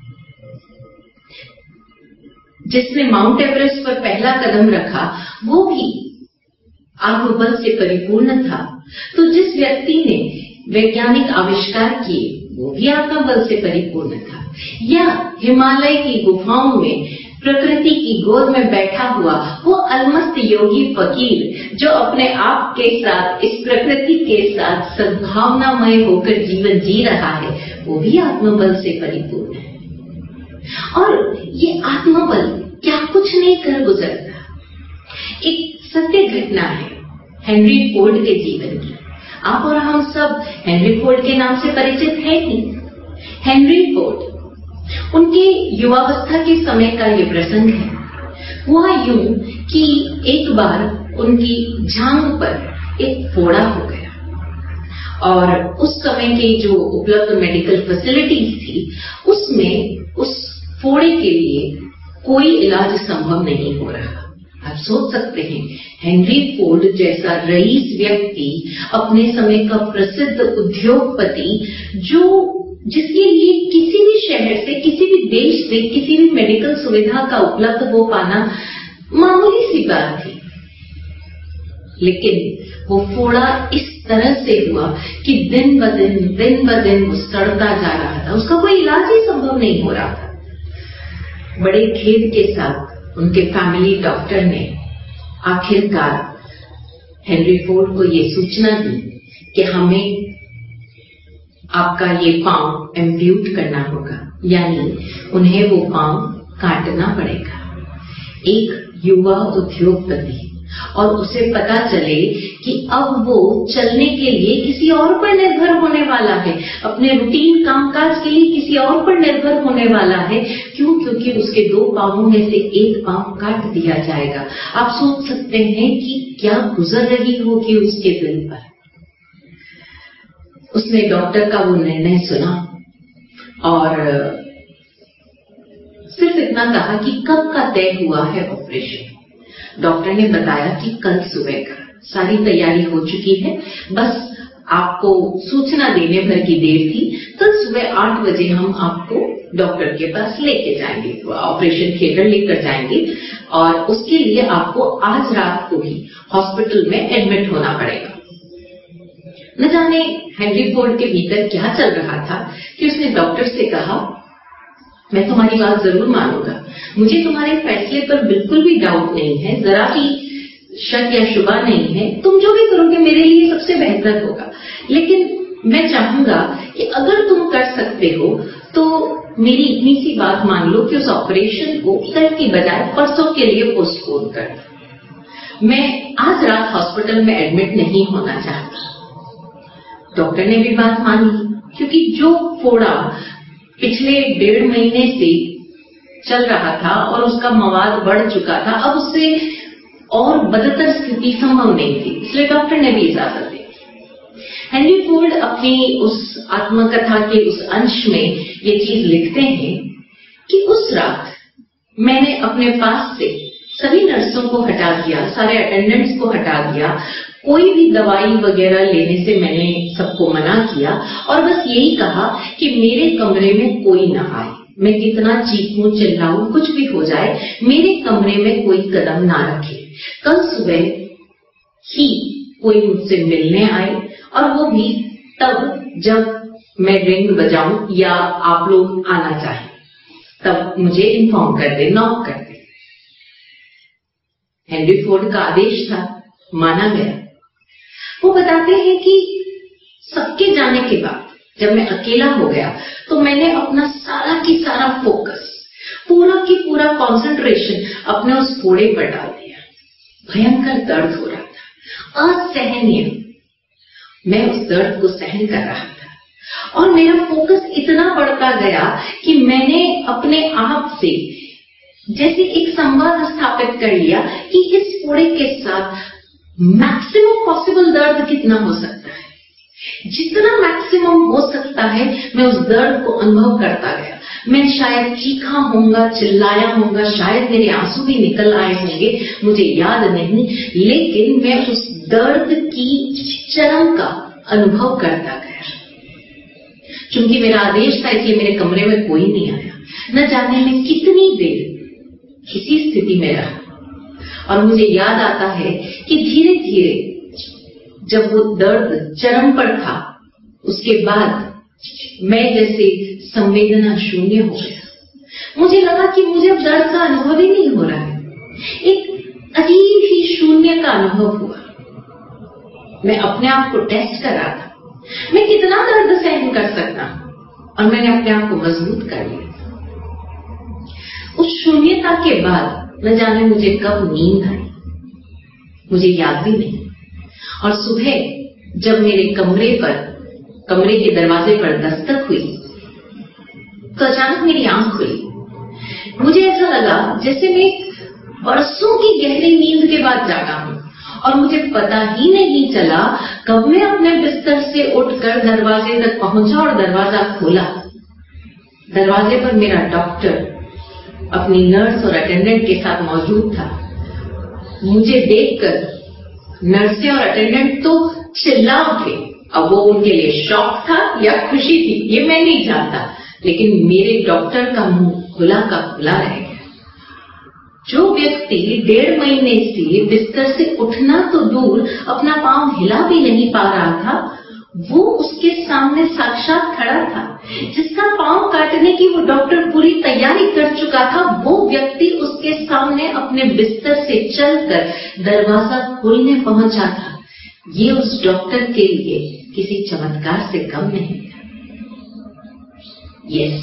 Speaker 4: जिसने माउंट एवरेस्ट पर पहला कदम रखा, वो भी आत्मबल से परिपूर्ण था। तो जिस व्यक्ति ने वैज्ञानिक आविष्कार किए, वो भी आत्मबल से परिपूर्ण था। या हिमालय की गुफाओं में प्रकृति की गोद में बैठा हुआ वो अलमस्त योगी फकीर जो अपने आप के साथ, इस प्रकृति के साथ सद्भावनामय होकर जीवन जी रहा है, वो भी आत्मबल से परिपूर्ण है। और ये आत्मबल क्या कुछ नहीं कर गुजरता। एक सत्य घटना है हेनरी फोर्ड के जीवन की। आप और हम सब हेनरी फोर्ड के नाम से परिचित हैं ही। हेनरी फोर्ड, उनके युवावस्था के समय का ये प्रसंग है। हुआ यूं कि एक बार उनकी जांघ पर एक फोड़ा हो गया और उस समय के जो उपलब्ध मेडिकल फैसिलिटीज थी, उसमें उस फोड़े के लिए कोई इलाज संभव नहीं हो रहा। आप सोच सकते हैं, हेनरी फोर्ड जैसा रईस व्यक्ति, अपने समय का प्रसिद्ध उद्योगपति, जो जिसके लिए किसी भी शहर से, किसी भी देश से, किसी भी मेडिकल सुविधा का उपलब्ध हो पाना मामूली सी बात थी, लेकिन वो फोड़ा इस तरह से हुआ कि दिन ब दिन दिन ब दिन वो सड़ता जा रहा था, उसका कोई इलाज ही संभव नहीं हो रहा था। बड़े खेद के साथ उनके फैमिली डॉक्टर ने आखिरकार हेनरी फोर्ड को ये सूचना दी कि हमें आपका ये पांव एम्प्यूट करना होगा, यानी उन्हें वो पांव काटना पड़ेगा। एक युवा उद्योगपति और उसे पता चले कि अब वो चलने के लिए किसी और पर निर्भर होने वाला है, अपने रूटीन कामकाज के लिए किसी और पर निर्भर होने वाला है। क्यों? क्योंकि उसके दो पांवों में से एक पांव काट दिया जाएगा। आप सोच सकते हैं कि क्या गुजर रही होगी उसके दिल पर। उसने डॉक्टर का वो निर्णय सुना और सिर्फ इतना कहा कि कब का तय हुआ है ऑपरेशन। डॉक्टर ने बताया कि कल सुबह का, सारी तैयारी हो चुकी है, बस आपको सूचना देने भर की देर थी। कल सुबह आठ बजे हम आपको डॉक्टर के पास लेके जाएंगे, ऑपरेशन थिएटर लेकर जाएंगे और उसके लिए आपको आज रात को ही हॉस्पिटल में एडमिट होना पड़ेगा। न जाने हेनरी फोर्ड के भीतर क्या चल रहा था कि उसने डॉक्टर से कहा, मैं तुम्हारी बात जरूर मानूंगा, मुझे तुम्हारे फैसले पर बिल्कुल भी डाउट नहीं है, जरा भी शक या शुबा नहीं है, तुम जो भी करोगे मेरे लिए सबसे बेहतर होगा। लेकिन मैं चाहूंगा कि अगर तुम कर सकते हो तो मेरी इतनी सी बात मान लो कि उस ऑपरेशन को कल की बजाय परसों के लिए पोस्टपोन कर दो। मैं आज रात हॉस्पिटल में एडमिट नहीं होना चाहता। डॉक्टर ने भी बात मान ली, क्योंकि जो फोड़ा पिछले डेढ़ महीने से चल रहा था और उसका मवाद बढ़ चुका था, अब उससे और बदतर स्थिति संभव नहीं थी, इसलिए डॉक्टर ने भी इजाजत दी। हेनरी फोर्ड अपनी उस आत्मकथा के उस अंश में ये चीज लिखते हैं कि उस रात मैंने अपने पास से सभी नर्सों को हटा दिया, सारे अटेंडेंट्स को हटा दिया, कोई भी दवाई वगैरह लेने से मैंने सबको मना किया और बस यही कहा कि मेरे कमरे में कोई ना आए, मैं कितना चीखूं चिल्लाऊं कुछ भी हो जाए, मेरे कमरे में कोई कदम ना रखे। कल सुबह ही कोई मुझसे मिलने आए और वो भी तब जब मैं रिंग बजाऊं या आप लोग आना चाहें, तब मुझे इन्फॉर्म कर दे, नॉक कर दे। हेनरी फोर्ड का आदेश था, माना गया। वो बताते हैं कि सबके जाने के बाद जब मैं अकेला हो गया तो मैंने अपना सारा की सारा फोकस, पूरा की पूरा कंसंट्रेशन अपने उस फोड़े पर डाल दिया। भयंकर दर्द हो रहा था, असहनीय। मैं उस दर्द को सहन कर रहा था और मेरा फोकस इतना बढ़ता गया कि मैंने अपने आप से जैसे एक संवाद स्थापित कर लिया कि इस फोड़े के साथ मैक्सिमम पॉसिबल दर्द कितना हो सकता है, जितना मैक्सिमम हो सकता है मैं उस दर्द को अनुभव करता गया। मैं शायद चीखा होऊंगा, चिल्लाया होऊंगा, शायद मेरे आंसू भी निकल आए होंगे, मुझे याद नहीं, लेकिन मैं उस दर्द की चरम का अनुभव करता गया। चूंकि मेरा आदेश था इसलिए मेरे कमरे में कोई नहीं आया। न जाने मैं कितनी देर इसी स्थिति में रहा और मुझे याद आता है कि धीरे धीरे जब वो दर्द चरम पर था उसके बाद मैं जैसे संवेदना शून्य हो गया। मुझे लगा कि मुझे अब दर्द का अनुभव ही नहीं हो रहा है। एक अजीब ही शून्य का अनुभव हुआ। मैं अपने आप को टेस्ट कर रहा था, मैं कितना दर्द सहन कर सकता हूं, और मैंने अपने आप को मजबूत कर लिया। उस शून्यता के बाद न जाने मुझे कब नींद आई, मुझे याद भी नहीं। और सुबह जब मेरे कमरे पर कमरे के दरवाजे पर दस्तक हुई तो अचानक मेरी आंख खुली। मुझे ऐसा लगा जैसे मैं बरसों की गहरी नींद के बाद जागा हूं और मुझे पता ही नहीं चला कब मैं अपने बिस्तर से उठकर दरवाजे तक पहुंचा और दरवाजा खोला। दरवाजे पर मेरा डॉक्टर अपनी नर्स और अटेंडेंट के साथ मौजूद था। मुझे देखकर नर्सें और अटेंडेंट तो चिल्ला उठे। अब वो उनके लिए शॉक था या खुशी थी ये मैं नहीं जानता, लेकिन मेरे डॉक्टर का मुंह खुला का खुला रह गया। जो व्यक्ति डेढ़ महीने से बिस्तर से उठना तो दूर अपना पांव हिला भी नहीं पा रहा था, वो उसके सामने साक्षात खड़ा था। जिसका पांव काटने की वो डॉक्टर पूरी तैयारी कर चुका था, वो व्यक्ति उसके सामने अपने बिस्तर से चलकर दरवाजा खोलने पहुंचा था। ये उस डॉक्टर के लिए किसी चमत्कार से कम नहीं था। यस,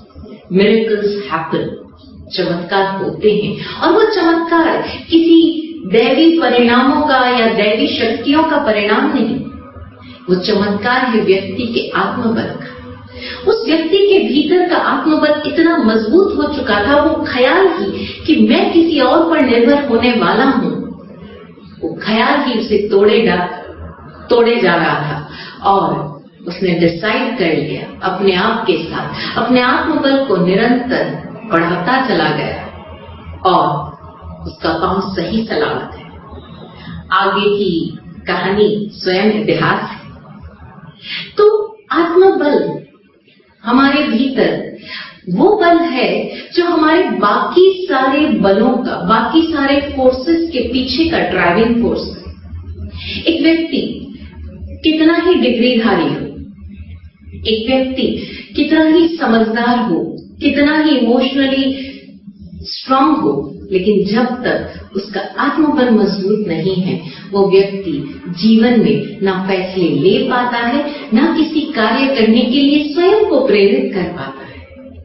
Speaker 4: मिरेकल्स हैपन, चमत्कार होते हैं, और वो चमत्कार किसी दैवी परिणामों का या दैवी शक्तियों का परिणाम नहीं, वो चमत्कार है व्यक्ति के आत्मबल का। उस व्यक्ति के भीतर का आत्मबल इतना मजबूत हो चुका था, वो ख्याल ही कि मैं किसी और पर निर्भर होने वाला हूं, वो ख्याल ही उसे तोड़े डा तोड़े जा रहा था। और उसने डिसाइड कर लिया अपने आप के साथ, अपने आत्मबल को निरंतर बढ़ाता चला गया और उसका पांव सही सलामत है। आगे की कहानी स्वयं इतिहास है। तो आत्मबल हमारे भीतर वो बल है जो हमारे बाकी सारे बलों का, बाकी सारे फोर्सेस के पीछे का ड्राइविंग फोर्स है। एक व्यक्ति कितना ही डिग्रीधारी हो, एक व्यक्ति कितना ही समझदार हो, कितना ही इमोशनली स्ट्रांग हो, लेकिन जब तक उसका आत्मबल मजबूत नहीं है, वो व्यक्ति जीवन में ना फैसले ले पाता है, ना किसी कार्य करने के लिए स्वयं को प्रेरित कर पाता है।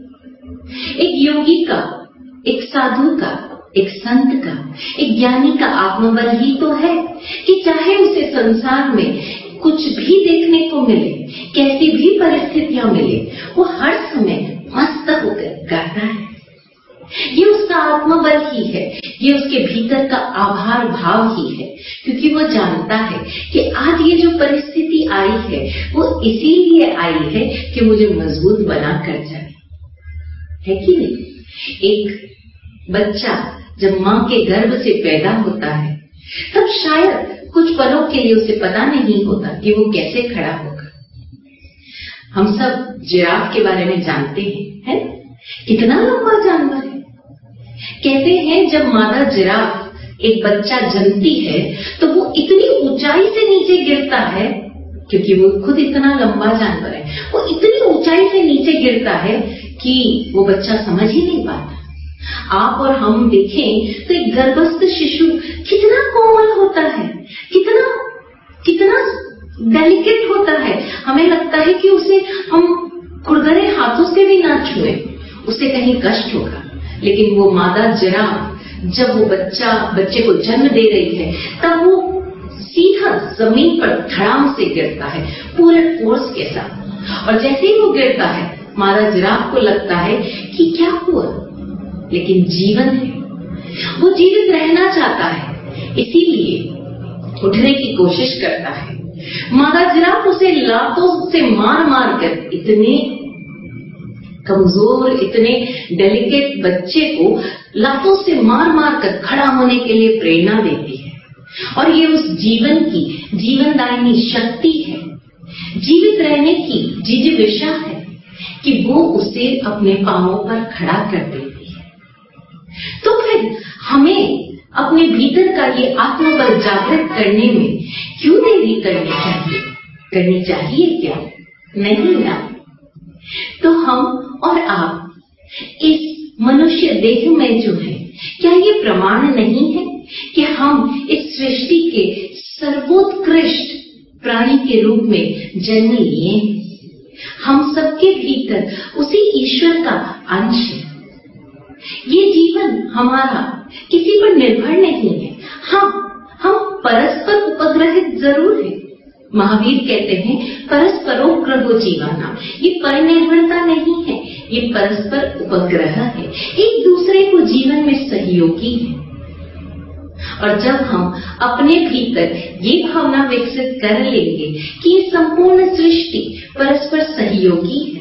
Speaker 4: एक योगी का, एक साधु का, एक संत का, एक ज्ञानी का आत्मबल ही तो है कि चाहे उसे संसार में कुछ भी देखने को मिले, कैसी भी परिस्थितियां मिले, वो हर समय मस्त होकर गाता है। ये उसका आत्मबल ही है, ये उसके भीतर का आभार भाव ही है, क्योंकि वो जानता है कि आज ये जो परिस्थिति आई है वो इसीलिए आई है कि मुझे मजबूत बना कर जाए, है कि नहीं। एक बच्चा जब मां के गर्भ से पैदा होता है तब शायद कुछ पलों के लिए उसे पता नहीं होता कि वो कैसे खड़ा होगा। हम सब जिराफ के बारे में जानते हैं, है? कितना लंबा जानवर है। कहते हैं जब मादा जिराफ एक बच्चा जन्मती है तो वो इतनी ऊंचाई से नीचे गिरता है, क्योंकि वो खुद इतना लंबा जानवर है, वो इतनी ऊंचाई से नीचे गिरता है कि वो बच्चा समझ ही नहीं पाता। आप और हम देखें तो एक गर्भस्थ शिशु कितना कोमल होता है, कितना कितना डेलिकेट होता है। हमें लगता है कि उसे हम खुरदरे हाथों से भी ना छुएं, उसे कहीं कष्ट होगा। लेकिन वो मादा जिराफ जब वो बच्चा बच्चे को जन्म दे रही है तब वो सीधा जमीन पर धड़ाम से गिरता है पूरे फोर्स के साथ, और जैसे ही वो गिरता है मादा जिराफ को लगता है कि क्या हुआ, लेकिन जीवन है, वो जीवित रहना चाहता है, इसीलिए उठने की कोशिश करता है। मादा जिराफ उसे लातों से मार मार कर इतने कमजोर, इतने डेलिकेट बच्चे को लातों से मार मार कर खड़ा होने के लिए प्रेरणा देती है। और ये उस जीवन की जीवनदायिनी शक्ति है, जीवित रहने की जिजीविषा है कि वो उसे अपने पांवों पर खड़ा कर देती है। तो फिर हमें अपने भीतर का ये आत्मबल जागृत करने में क्यों देरी करनी चाहिए? करनी चाहिए क्या? नहीं ना। तो हम और आप इस मनुष्य देह में जो है, क्या ये प्रमाण नहीं है कि हम इस सृष्टि के सर्वोत्कृष्ट प्राणी के रूप में जन्म लिए हैं? हम सबके भीतर उसी ईश्वर का अंश है। ये जीवन हमारा किसी पर निर्भर नहीं है। हाँ, हम परस्पर उपग्रहित जरूर है। महावीर कहते हैं परस्परोग्रहो जीवाना। ये परनिर्भरता नहीं है, ये परस्पर उपग्रह है, एक दूसरे को जीवन में सहयोगी है। और जब हम अपने भीतर ये भावना विकसित कर लेंगे कि ये संपूर्ण सृष्टि परस्पर सहयोगी है,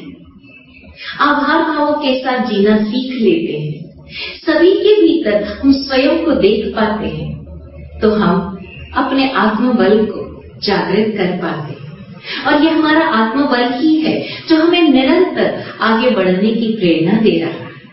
Speaker 4: आभार भावों के साथ जीना सीख लेते हैं, सभी के भीतर हम स्वयं को देख पाते हैं, तो हम अपने आत्मबल को जागृत कर पाते हैं। और ये हमारा आत्मबल ही है जो हमें निरंतर आगे बढ़ने की प्रेरणा दे रहा है।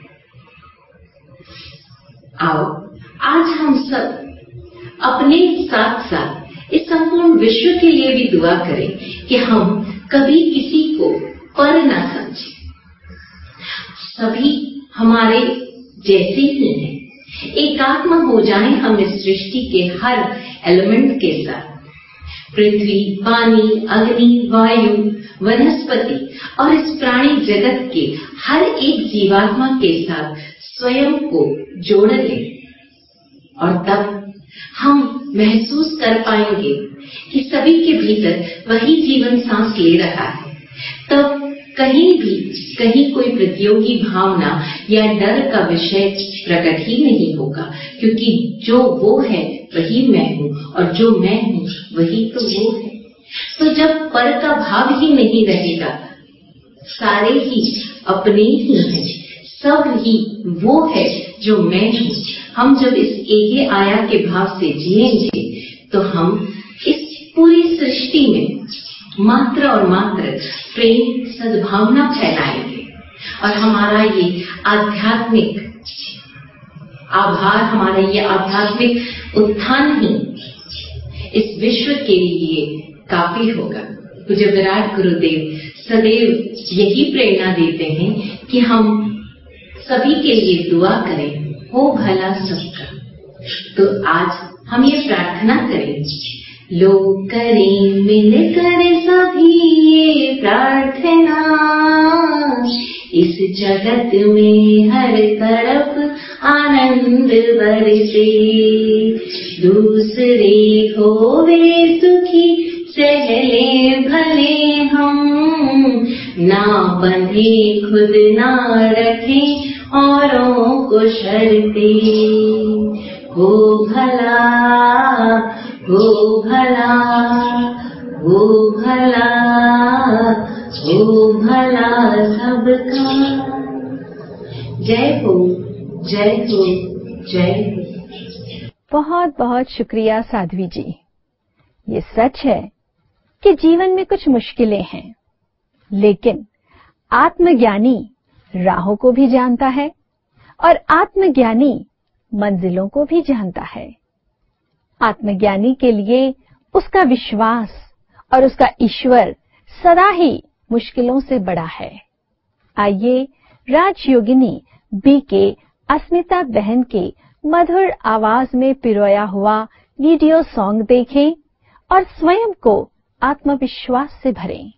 Speaker 4: आओ आज हम सब अपने साथ साथ इस संपूर्ण विश्व के लिए भी दुआ करें कि हम कभी किसी को पर ना समझें। सभी हमारे जैसे ही हैं, एकात्म हो जाएं हम इस सृष्टि के हर एलिमेंट के साथ। पृथ्वी, पानी, अग्नि, वायु, वनस्पति और इस प्राणी जगत के हर एक जीवात्मा के साथ स्वयं को जोड़ लें, और तब हम महसूस कर पाएंगे कि सभी के भीतर वही जीवन सांस ले रहा है, तब कहीं भी कहीं कोई प्रतियोगी भावना या डर का विषय प्रकट ही नहीं होगा, क्योंकि जो वो है वही मैं हूँ और जो मैं हूँ वही तो वो है। तो जब पर का भाव ही नहीं रहेगा, सारे ही अपने ही हैं, सब ही वो है जो मैं हूँ। हम जब इस एके आया के भाव से जिएंगे तो हम इस पूरी सृष्टि में मात्र और मात्र प्रेम सद्भावना फैलाएंगे और हमारा ये आध्यात्मिक आभार, हमारा ये आध्यात्मिक उत्थान ही इस विश्व के लिए काफी होगा। पूज्य विराट गुरुदेव सदैव यही प्रेरणा देते हैं कि हम सभी के लिए दुआ करें, हो भला सबका। तो आज हम ये प्रार्थना करें, लोग करें मिल कर सभी ये प्रार्थना, इस जगत में हर तरफ आनंद बरसे, दूसरे होवे सुखी सहले भले हम, ना बंधे खुद ना रखे औरों को शर्ते, हो भला हो भला हो भला हो भला सबका। जय हो जय हो जय हो।
Speaker 1: बहुत बहुत शुक्रिया साध्वी जी। ये सच है कि जीवन में कुछ मुश्किलें हैं, लेकिन आत्मज्ञानी राहों को भी जानता है और आत्मज्ञानी मंजिलों को भी जानता है। आत्मज्ञानी के लिए उसका विश्वास और उसका ईश्वर सदा ही मुश्किलों से बड़ा है। आइए राजयोगिनी बी के अस्मिता बहन के मधुर आवाज में पिरोया हुआ वीडियो सॉन्ग देखें और स्वयं को आत्मविश्वास से भरें।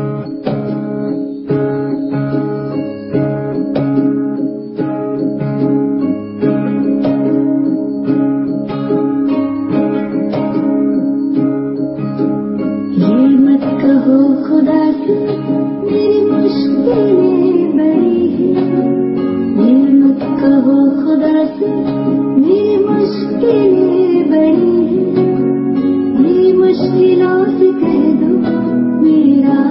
Speaker 5: खुदा से मेरी मुश्किलें बड़ी हैं, ये मत कहो खुदा से मेरी मुश्किलें बड़ी हैं, ये मुश्किलों से कह दो मेरा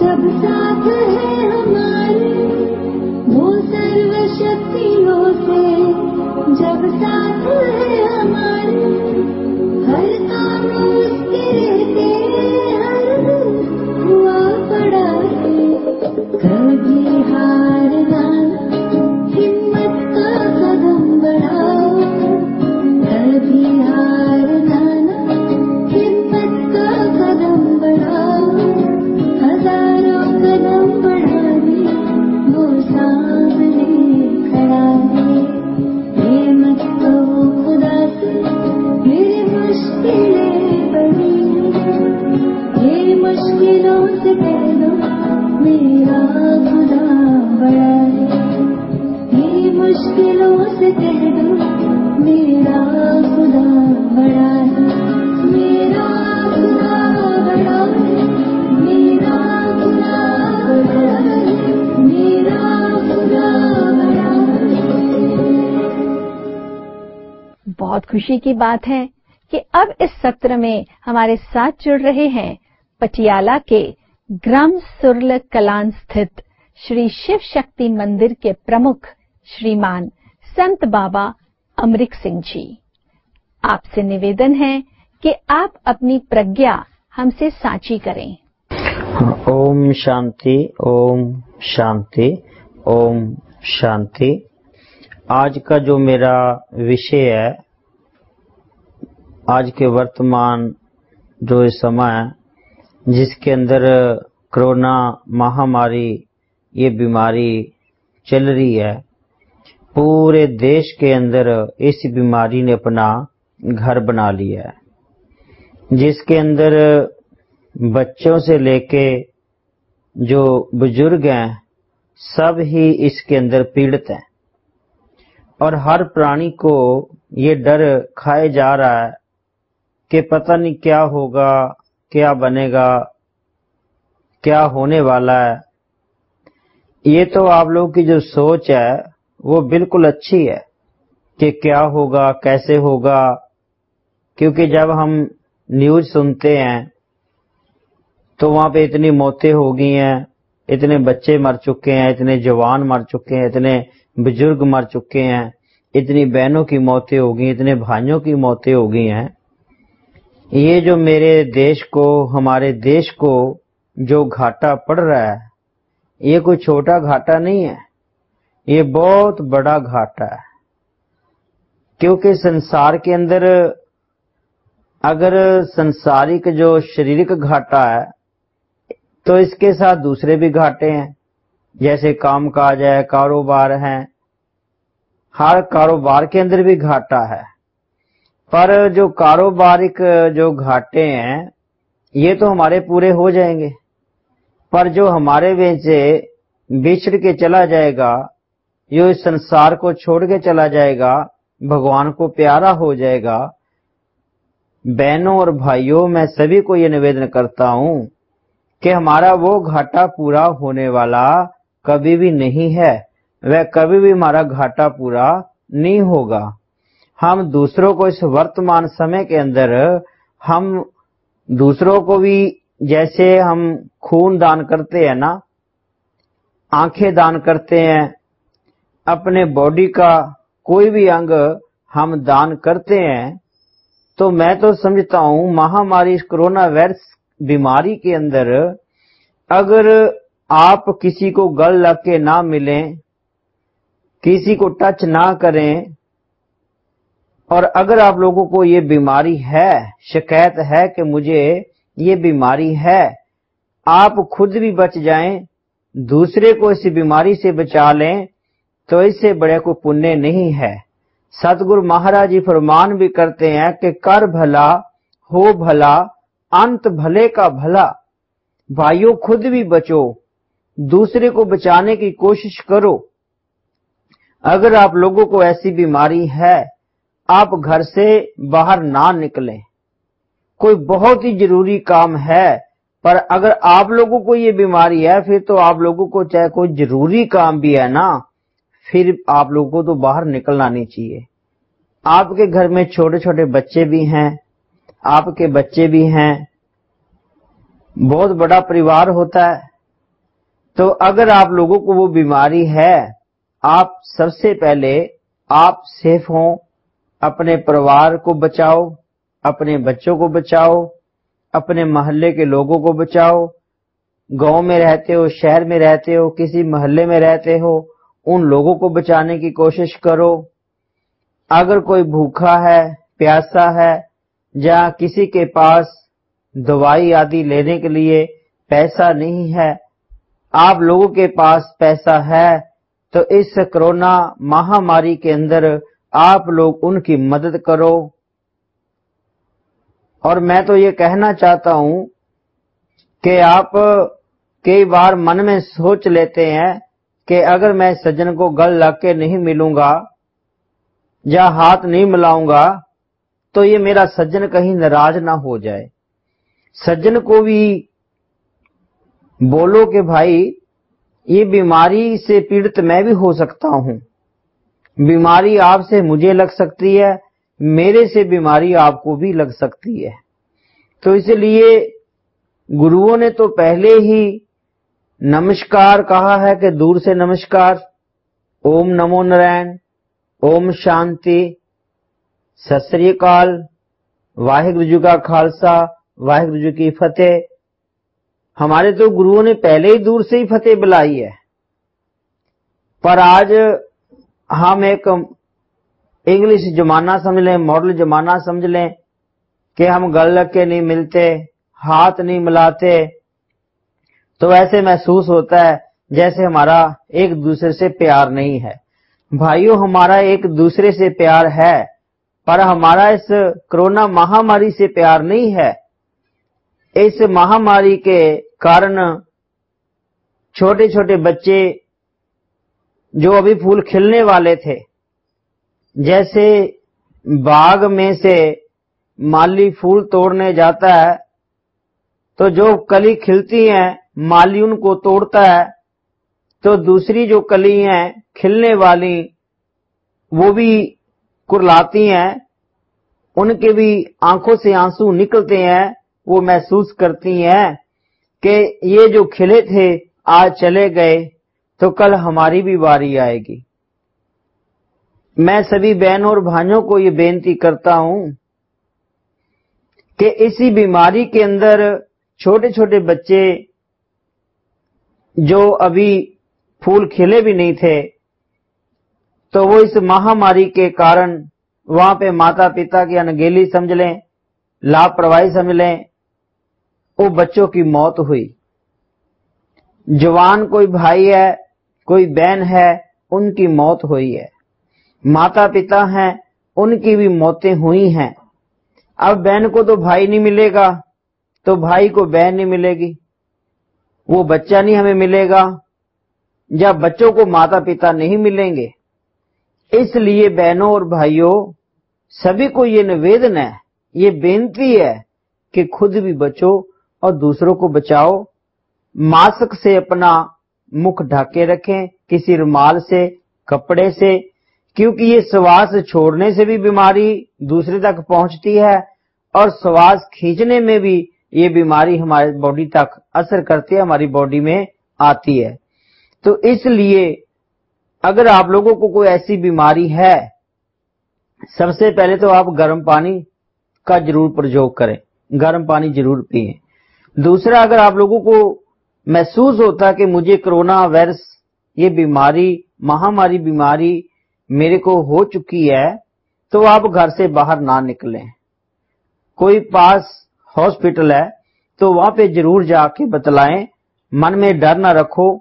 Speaker 5: जब साथ है हमारे वो सर्वशक्तियों से, जब साथ है हमारे हर काम उसके रहते, हर हुआ पड़ा है। कभी हारना, हिम्मत का कदम बढ़ाओ, कभी हारना ना, हिम्मत का कदम बढ़ाओ। हजारों कदम बढ़ाने वो सामने खड़ा है। ये मत कहो खुदा से मेरी मुश्किलें बड़ी हैं, ये मुश्किलों से कह दो मेरा खुदा बड़ा है। ये मुश्किलों से कह दो मेरा खुदा बड़ा है। मेरा खुदा बड़ा है, मेरा खुदा बड़ा है, मेरा खुदा बड़ा है।
Speaker 1: बहुत खुशी की बात है कि अब इस सत्र में हमारे साथ जुड़ रहे हैं पटियाला के ग्राम सुरल कलान स्थित श्री शिव शक्ति मंदिर के प्रमुख श्रीमान संत बाबा अमरिक सिंह जी। आपसे निवेदन है कि आप अपनी प्रज्ञा हमसे साझी करें।
Speaker 6: ओम शांति, ओम शांति, ओम शांति। आज का जो मेरा विषय है, आज के वर्तमान जो समय है जिसके अंदर कोरोना महामारी ये बीमारी चल रही है, पूरे देश के अंदर इस बीमारी ने अपना घर बना लिया है, जिसके अंदर बच्चों से लेके जो बुजुर्ग हैं सब ही इसके अंदर पीड़ित हैं। और हर प्राणी को ये डर खाए जा रहा है कि पता नहीं क्या होगा, क्या बनेगा, क्या होने वाला है। ये तो आप लोगों की जो सोच है वो बिल्कुल अच्छी है कि क्या होगा, कैसे होगा, क्योंकि जब हम न्यूज़ सुनते हैं तो वहां पे इतनी मौतें हो गई हैं, इतने बच्चे मर चुके हैं, इतने जवान मर चुके हैं, इतने बुजुर्ग मर चुके हैं, इतनी बहनों की मौतें हो गई, इतने भाइयों की मौतें हो गई हैं। ये जो मेरे देश को, हमारे देश को जो घाटा पड़ रहा है, ये कोई छोटा घाटा नहीं है, ये बहुत बड़ा घाटा है। क्योंकि संसार के अंदर अगर संसारिक जो शारीरिक घाटा है तो इसके साथ दूसरे भी घाटे हैं, जैसे काम काज है, कारोबार है। हर कारोबार के अंदर भी घाटा है, पर जो कारोबारिक जो घाटे हैं ये तो हमारे पूरे हो जाएंगे, पर जो हमारे में से बिछड़ के चला जाएगा, जो इस संसार को छोड़ के चला जाएगा, भगवान को प्यारा हो जाएगा। बहनों और भाइयों, मैं सभी को ये निवेदन करता हूं कि हमारा वो घाटा पूरा होने वाला कभी भी नहीं है, वह कभी भी हमारा घाटा पूरा नहीं होगा। हम दूसरों को इस वर्तमान समय के अंदर हम दूसरों को भी, जैसे हम खून दान करते हैं ना, आंखें दान करते हैं, अपने बॉडी का कोई भी अंग हम दान करते हैं, तो मैं तो समझता हूं महामारी इस कोरोना वायरस बीमारी के अंदर अगर आप किसी को गल लग के ना मिलें, किसी को टच ना करें, और अगर आप लोगों को ये बीमारी है, शिकायत है कि मुझे ये बीमारी है, आप खुद भी बच जाएं, दूसरे को इस बीमारी से बचा लें, तो इससे बड़े कोई पुण्य नहीं है। सतगुरु महाराज जी फरमान भी करते हैं कि कर भला हो भला, अंत भले का भला। भाइयों, खुद भी बचो, दूसरे को बचाने की कोशिश करो। अगर आप लोगों को ऐसी बीमारी है, आप घर से बाहर ना निकलें। कोई बहुत ही जरूरी काम है, पर अगर आप लोगों को ये बीमारी है, फिर तो आप लोगों को चाहे कोई जरूरी काम भी है ना, फिर आप लोगों को तो बाहर निकलना नहीं चाहिए। आपके घर में छोटे छोटे बच्चे भी हैं, आपके बच्चे भी हैं, बहुत बड़ा परिवार होता है, तो अगर आप लोगों को वो बीमारी है, आप सबसे पहले आप सेफ हो, अपने परिवार को बचाओ, अपने बच्चों को बचाओ, अपने मोहल्ले के लोगों को बचाओ। गांव में रहते हो, शहर में रहते हो, किसी मोहल्ले में रहते हो, उन लोगों को बचाने की कोशिश करो। अगर कोई भूखा है, प्यासा है, या किसी के पास दवाई आदि लेने के लिए पैसा नहीं है, आप लोगों के पास पैसा है, तो इस कोरोना महामारी के अंदर आप लोग उनकी मदद करो। और मैं तो ये कहना चाहता हूं कि आप कई बार मन में सोच लेते हैं कि अगर मैं सज्जन को गल लग के नहीं मिलूंगा या हाथ नहीं मिलाऊंगा तो ये मेरा सज्जन कहीं नाराज ना हो जाए। सज्जन को भी बोलो कि भाई ये बीमारी से पीड़ित मैं भी हो सकता हूं, बीमारी आपसे मुझे लग सकती है, मेरे से बीमारी आपको भी लग सकती है। तो इसलिए गुरुओं ने तो पहले ही नमस्कार कहा है कि दूर से नमस्कार, ओम नमो नारायण, ओम शांति, सत श्री अकाल, वाहिगुरु जी का खालसा, वाहिगुरु जी की फतेह। हमारे तो गुरुओं ने पहले ही दूर से ही फतेह बुलाई है। पर आज हम एक इंग्लिश जमाना समझ लें, मॉडल जमाना समझ लें कि हम गल लग के नहीं मिलते, हाथ नहीं मिलाते, तो ऐसे महसूस होता है जैसे हमारा एक दूसरे से प्यार नहीं है। भाइयों, हमारा एक दूसरे से प्यार है, पर हमारा इस कोरोना महामारी से प्यार नहीं है। इस महामारी के कारण छोटे छोटे बच्चे जो अभी फूल खिलने वाले थे, जैसे बाग में से माली फूल तोड़ने जाता है तो जो कली खिलती है माली उनको तोड़ता है, तो दूसरी जो कली हैं खिलने वाली वो भी कुरलाती हैं, उनके भी आंखों से आंसू निकलते हैं। वो महसूस करती हैं कि ये जो खिले थे आज चले गए तो कल हमारी भी बारी आएगी। मैं सभी बहनों और भाइयों को ये बेनती करता हूं कि इसी बीमारी के अंदर छोटे छोटे बच्चे जो अभी फूल खिले भी नहीं थे, तो वो इस महामारी के कारण वहां पे माता पिता की अनगेली समझ लें, लापरवाही समझ लें, वो बच्चों की मौत हुई। जवान कोई भाई है, कोई बहन है, उनकी मौत हुई है। माता पिता हैं, उनकी भी मौतें हुई हैं। अब बहन को तो भाई नहीं मिलेगा, तो भाई को बहन नहीं मिलेगी, वो बच्चा नहीं हमें मिलेगा, या बच्चों को माता पिता नहीं मिलेंगे। इसलिए बहनों और भाइयों, सभी को ये निवेदन है, ये बेनती है कि खुद भी बचो और दूसरों को बचाओ। मास्क से अपना मुख ढके रखें, किसी रुमाल से, कपड़े से, क्योंकि ये श्वास छोड़ने से भी बीमारी दूसरे तक पहुंचती है और श्वास खींचने में भी ये बीमारी हमारी बॉडी तक असर करती है, हमारी बॉडी में आती है। तो इसलिए अगर आप लोगों को कोई ऐसी बीमारी है, सबसे पहले तो आप गर्म पानी का जरूर प्रयोग करें, गर्म पानी जरूर पिएं। दूसरा, अगर आप लोगों को महसूस होता कि मुझे कोरोना वायरस ये बीमारी, महामारी बीमारी मेरे को हो चुकी है, तो आप घर से बाहर ना निकलें। कोई पास हॉस्पिटल है तो वहां पे जरूर जाके बतलाएं। मन में डर ना रखो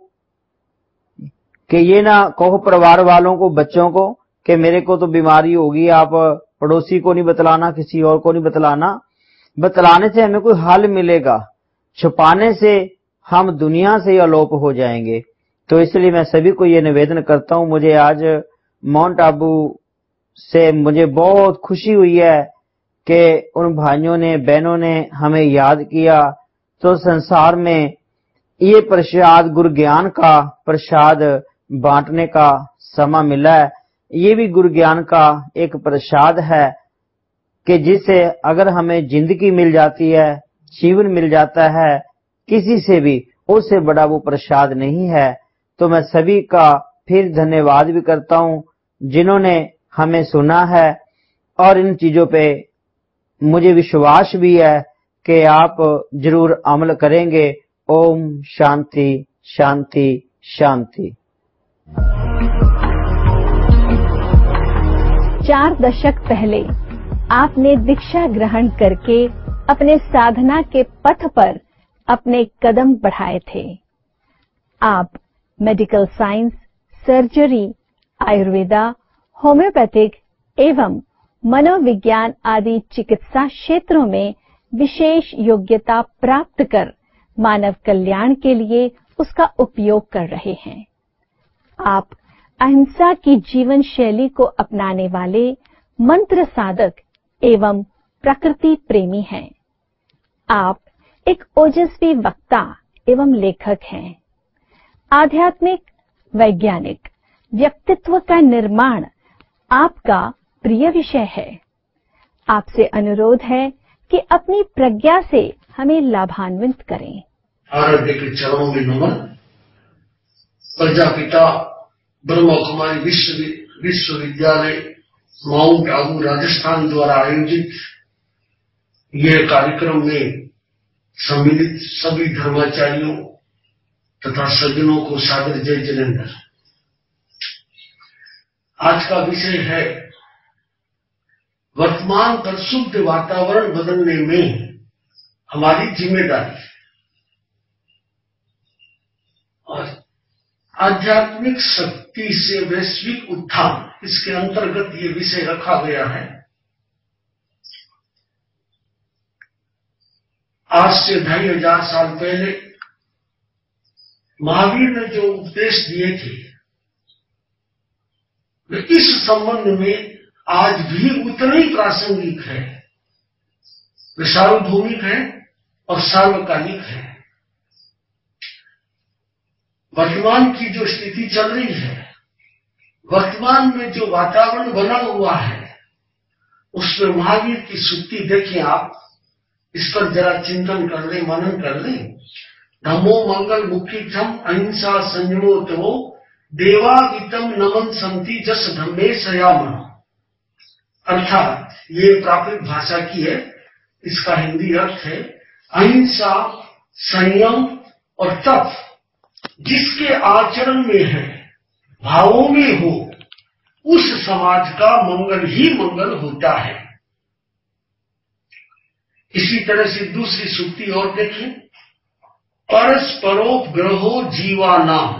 Speaker 6: कि ये ना कहो परिवार वालों को, बच्चों को कि मेरे को तो बीमारी होगी, आप पड़ोसी को नहीं बतलाना, किसी और को नहीं बतलाना। बतलाने से हमें कोई हल मिलेगा, छुपाने से हम दुनिया से अलोप हो जाएंगे। तो इसलिए मैं सभी को ये निवेदन करता हूं। मुझे आज माउंट आबू से मुझे बहुत खुशी हुई है कि उन भाइयों ने, बहनों ने हमें याद किया। तो संसार में ये प्रसाद, गुरु ज्ञान का प्रसाद बांटने का समय मिला है। ये भी गुरु ज्ञान का एक प्रसाद है कि जिससे अगर हमें जिंदगी मिल जाती है, जीवन मिल जाता है, किसी से भी उससे बड़ा वो प्रसाद नहीं है। तो मैं सभी का फिर धन्यवाद भी करता हूँ जिन्होंने हमें सुना है, और इन चीजों पे मुझे विश्वास भी है कि आप जरूर अमल करेंगे। ओम शांति शांति शांति।
Speaker 1: चार दशक पहले आपने दीक्षा ग्रहण करके अपने साधना के पथ पर अपने कदम बढ़ाए थे। आप medical science, surgery, Ayurveda, homeopathic एवं मनोविज्ञान आदि चिकित्सा क्षेत्रों में विशेष योग्यता प्राप्त कर मानव कल्याण के लिए उसका उपयोग कर रहे हैं। आप अहिंसा की जीवन शैली को अपनाने वाले मंत्र साधक एवं प्रकृति प्रेमी हैं। आप एक ओजस्वी वक्ता एवं लेखक हैं। आध्यात्मिक वैज्ञानिक व्यक्तित्व का निर्माण आपका प्रिय विषय है। आपसे अनुरोध है कि अपनी प्रज्ञा से हमें लाभान्वित करें।
Speaker 7: आराध्य के चरणों में नमन। प्रजापिता ब्रह्मा कुमारी विश्व विश्वविद्यालय माउंट आबू राजस्थान द्वारा आयोजित यह कार्यक्रम में सम्मिलित सभी धर्माचार्यों तथा सज्जनों को सादर जय जिनेन्द्र। आज का विषय है वर्तमान पर शुद्ध वातावरण बदलने में हमारी जिम्मेदारी और आध्यात्मिक शक्ति से वैश्विक उत्थान, इसके अंतर्गत ये विषय रखा गया है। आज से ढाई हजार साल पहले महावीर ने जो उपदेश दिए थे वे इस संबंध में आज भी उतना ही प्रासंगिक है। वे सार्वभौमिक है और सार्वकालिक है। वर्तमान की जो स्थिति चल रही है, वर्तमान में जो वातावरण बना हुआ है, उसमें महावीर की सूक्ति देखें आप, इस पर जरा चिंतन कर ले, मनन कर ले। धम्मो मंगल मुख्यम अहिंसा संयमो तवो देवावितम नमन संति जस धम्मे सयामन। अर्थात ये प्राकृत भाषा की है, इसका हिंदी अर्थ है अहिंसा, संयम और तप जिसके आचरण में है, भावों में हो, उस समाज का मंगल ही मंगल होता है। इसी तरह से दूसरी सूक्ति और देखें, परस्परोपग्रहो जीवानाम,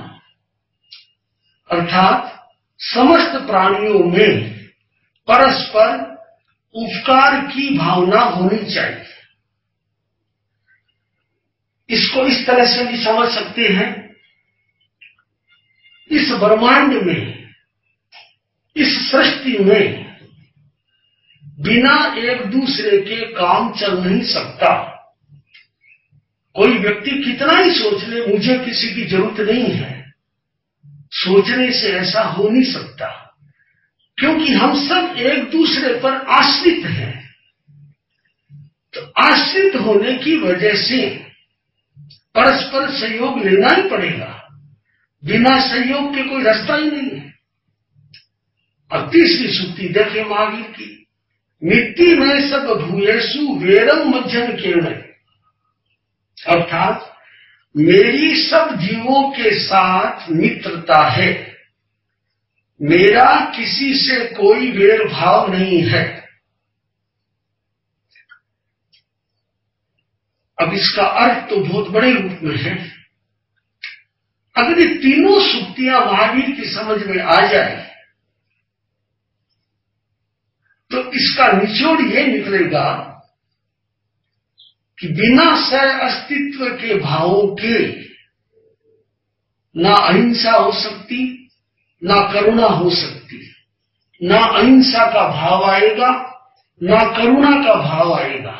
Speaker 7: अर्थात समस्त प्राणियों में परस्पर उपकार की भावना होनी चाहिए। इसको इस तरह से भी समझ सकते हैं, इस ब्रह्मांड में, इस सृष्टि में बिना एक दूसरे के काम चल नहीं सकता। कोई व्यक्ति कितना ही सोच ले मुझे किसी की जरूरत नहीं है, सोचने से ऐसा हो नहीं सकता, क्योंकि हम सब एक दूसरे पर आश्रित हैं। तो आश्रित होने की वजह से परस्पर सहयोग लेना ही पड़ेगा, बिना सहयोग के कोई रास्ता ही नहीं है। और तीसरी सूक्ति देखें महावीर की, मिट्टी में सब भूयेसु वेरम मध्यम किरण, अर्थात मेरी सब जीवों के साथ मित्रता है, मेरा किसी से कोई वेर भाव नहीं है। अब इसका अर्थ तो बहुत बड़े रूप में है। अगर ये तीनों सूक्तियां महावीर की समझ में आ जाए तो इसका निचोड़ ये निकलेगा कि बिना सह अस्तित्व के भावों के ना अहिंसा हो सकती, ना करुणा हो सकती। ना अहिंसा का भाव आएगा, ना करुणा का भाव आएगा।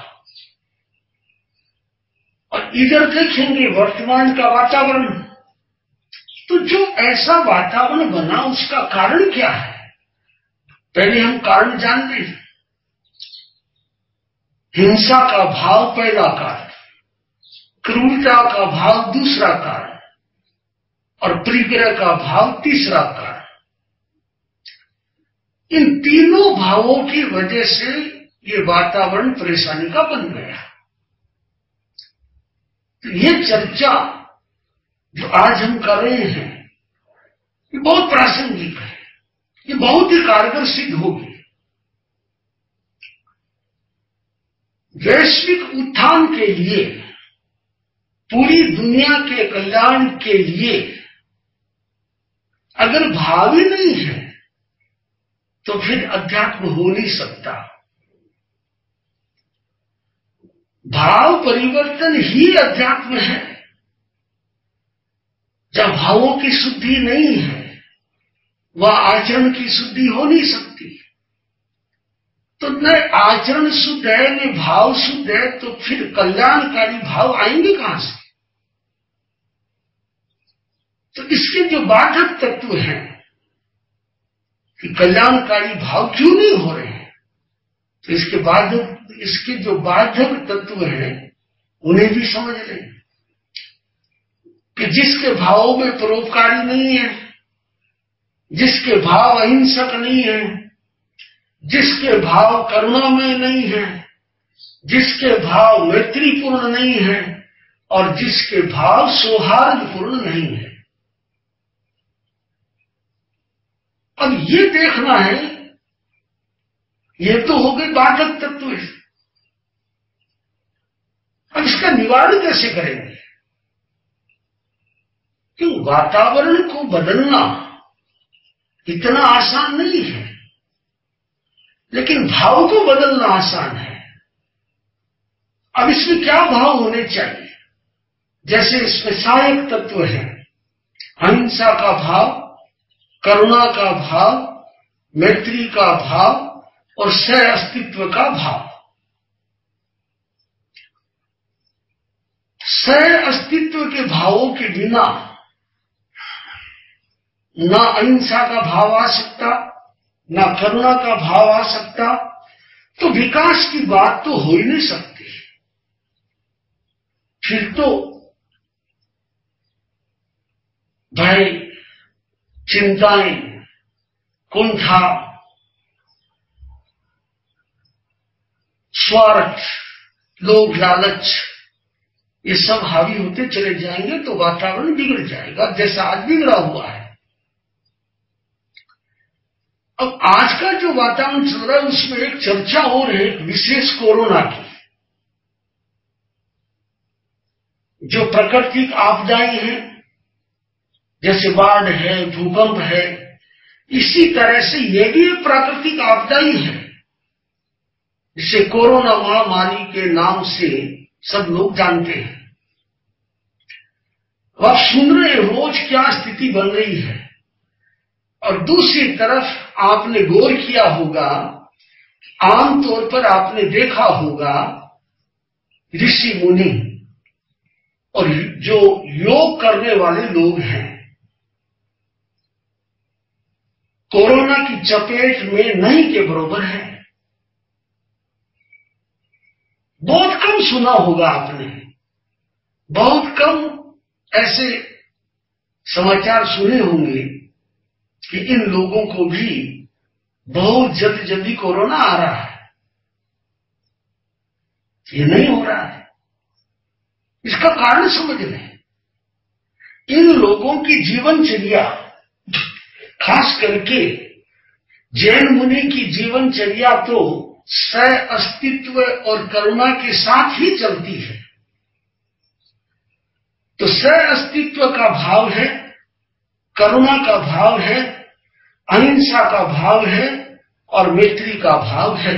Speaker 7: और इधर देखेंगे वर्तमान का वातावरण, तो जो ऐसा वातावरण बना उसका कारण क्या है? पहले हम कारण जान लें। हिंसा का भाव पहला कारण, क्रूरता का भाव दूसरा कारण और परिग्रह का भाव तीसरा कारण। इन तीनों भावों की वजह से ये वातावरण परेशानी का बन गया। तो ये चर्चा जो आज हम कर रहे हैं ये बहुत प्रासंगिक है, ये बहुत ही कारगर सिद्ध होगी। वैश्विक उत्थान के लिए, पूरी दुनिया के कल्याण के लिए अगर भाव ही नहीं है तो फिर अध्यात्म हो नहीं सकता। भाव परिवर्तन ही अध्यात्म है। जब भावों की शुद्धि नहीं है वह आचरण की शुद्धि हो नहीं सकती। तो न आचरण शुद्ध है न भाव शुद्ध है, तो फिर कल्याणकारी भाव आएंगे कहां से? तो इसके जो बाधक तत्व हैं कि कल्याणकारी भाव क्यों नहीं हो रहे हैं, तो इसके बाधक इसके जो बाधक तत्व हैं उन्हें भी समझ लें कि जिसके भावों में परोपकारी नहीं है, जिसके भाव अहिंसक नहीं है, जिसके भाव करुणा में नहीं है, जिसके भाव मैत्रीपूर्ण नहीं है और जिसके भाव सौहार्दपूर्ण नहीं है। अब ये देखना है, ये तो हो गए बाधक तत्व। अब इसका निवारण कैसे करेंगे? क्यों वातावरण को बदलना इतना आसान नहीं है, लेकिन भाव को बदलना आसान है। अब इसमें क्या भाव होने चाहिए? जैसे इसमें सहायक तत्व है, अहिंसा का भाव, करुणा का भाव, मैत्री का भाव और सह अस्तित्व का भाव। सह अस्तित्व के भावों के बिना ना अहिंसा का भाव आ सकता, ना करुणा का भाव आ सकता, तो विकास की बात तो हो ही नहीं सकती। फिर तो भय, चिंताएं, कुंठा, स्वार्थ, लोभ, लालच, ये सब हावी होते चले जाएंगे तो वातावरण बिगड़ जाएगा, जैसा आज बिगड़ा हुआ है। अब आज का जो वातावरण चल रहा है उसमें एक चर्चा और है, विशेष कोरोना की। जो प्राकृतिक आपदाएं हैं, जैसे बाढ़ है, भूकंप है, इसी तरह से ये भी एक प्राकृतिक आपदा ही है, जिसे कोरोना महामारी के नाम से सब लोग जानते हैं। आप सुन रहे रोज क्या स्थिति बन रही है। और दूसरी तरफ आपने गौर किया होगा, आमतौर पर आपने देखा होगा, ऋषि मुनि और जो योग करने वाले लोग हैं कोरोना की चपेट में नहीं के बराबर है। बहुत कम सुना होगा आपने, बहुत कम ऐसे समाचार सुने होंगे कि इन लोगों को भी बहुत जल्दी जल्दी कोरोना आ रहा है। ये नहीं हो रहा है। इसका कारण समझ लें। इन लोगों की जीवनचर्या, खास करके जैन मुनि की जीवनचर्या तो सह अस्तित्व और करुणा के साथ ही चलती है। तो सह अस्तित्व का भाव है, करुणा का भाव है, अहिंसा का भाव है और मैत्री का भाव है।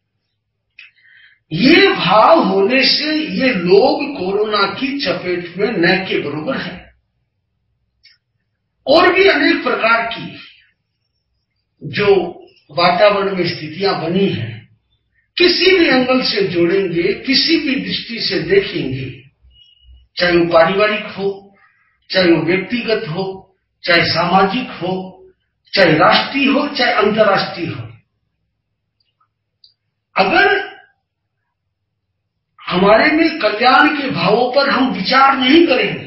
Speaker 7: ये भाव होने से ये लोग कोरोना की चपेट में न के बराबर है। और भी अनेक प्रकार की जो वातावरण में स्थितियां बनी हैं, किसी भी एंगल से जोड़ेंगे, किसी भी दृष्टि से देखेंगे, चाहे वो पारिवारिक हो, चाहे वो व्यक्तिगत हो, चाहे सामाजिक हो, चाहे राष्ट्रीय हो, चाहे अंतर्राष्ट्रीय हो, अगर हमारे में कल्याण के भावों पर हम विचार नहीं करेंगे।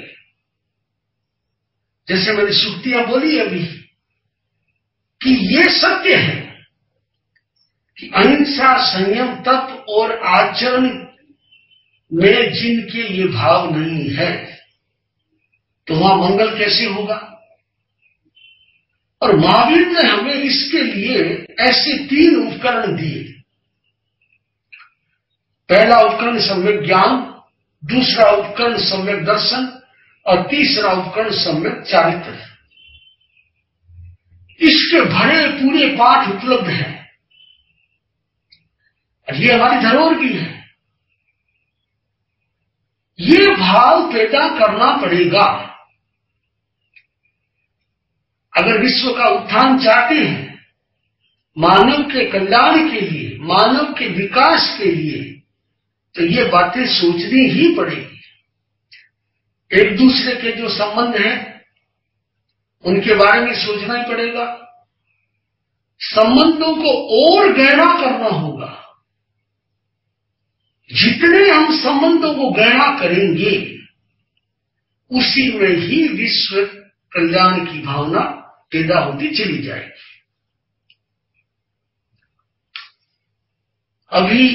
Speaker 7: जैसे मैंने सुक्तियां बोली अभी कि ये सत्य है कि अहिंसा, संयम, तप और आचरण में जिनके ये भाव नहीं है तो वहां मंगल कैसे होगा। और महावीर ने हमें इसके लिए ऐसे तीन उपकरण दिए। पहला उपकरण सम्यक ज्ञान, दूसरा उपकरण सम्यक दर्शन और तीसरा उपकरण सम्यक चारित्र। इसके भरे पूरे पाठ उपलब्ध हैं। ये हमारी धरोहर भी है। ये भाव पैदा करना पड़ेगा। अगर विश्व का उत्थान चाहते हैं, मानव के कल्याण के लिए, मानव के विकास के लिए, तो ये बातें सोचनी ही पड़ेगी। एक दूसरे के जो संबंध हैं उनके बारे में सोचना ही पड़ेगा। संबंधों को और गहरा करना होगा। जितने हम संबंधों को गहरा करेंगे उसी में ही विश्व कल्याण की भावना पैदा होती चली जाएगी। अभी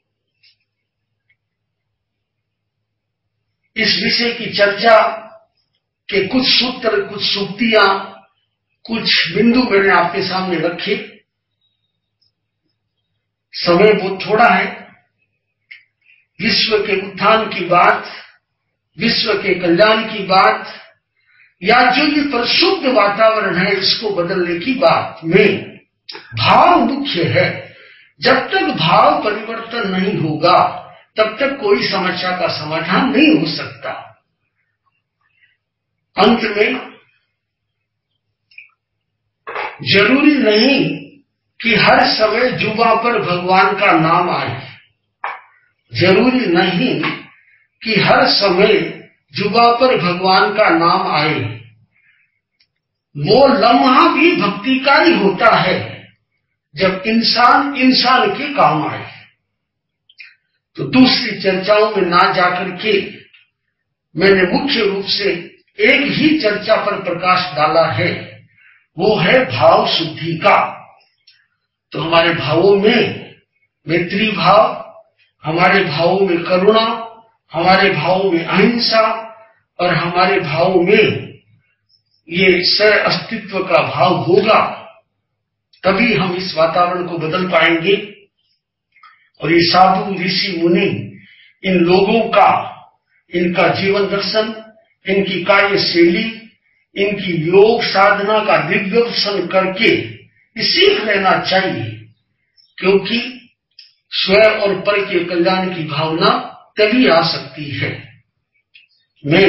Speaker 7: इस विषय की चर्चा के कुछ सूत्र, कुछ सूक्तियां, कुछ बिंदु मैंने आपके सामने रखे। समय बहुत थोड़ा है। विश्व के उत्थान की बात, विश्व के कल्याण की बात, या जो ये परिशुद्ध वातावरण है इसको बदलने की बात में भाव मुख्य है। जब तक भाव परिवर्तन नहीं होगा तब तक कोई समस्या का समाधान नहीं हो सकता। अंत में जरूरी नहीं कि हर समय जुबां पर भगवान का नाम आए। जरूरी नहीं कि हर समय जुबां पर भगवान का नाम आए। वो लम्हा भी भक्ति का ही होता है जब इंसान इंसान के काम आए। तो दूसरी चर्चाओं में ना जाकर के मैंने मुख्य रूप से एक ही चर्चा पर प्रकाश डाला है, वो है भाव शुद्धि का। तो हमारे भावों में मैत्री भाव, हमारे भावों में करुणा, हमारे भावों में अहिंसा और हमारे भावों में ये सह अस्तित्व का भाव होगा, तभी हम इस वातावरण को बदल पाएंगे। और ये साधु, ऋषि, मुनि, इन लोगों का, इनका जीवन दर्शन, इनकी कार्यशैली, इनकी योग साधना का दिग्दर्शन करके सीख लेना चाहिए, क्योंकि स्वयं और पर के कल्याण की भावना तभी आ सकती है। मैं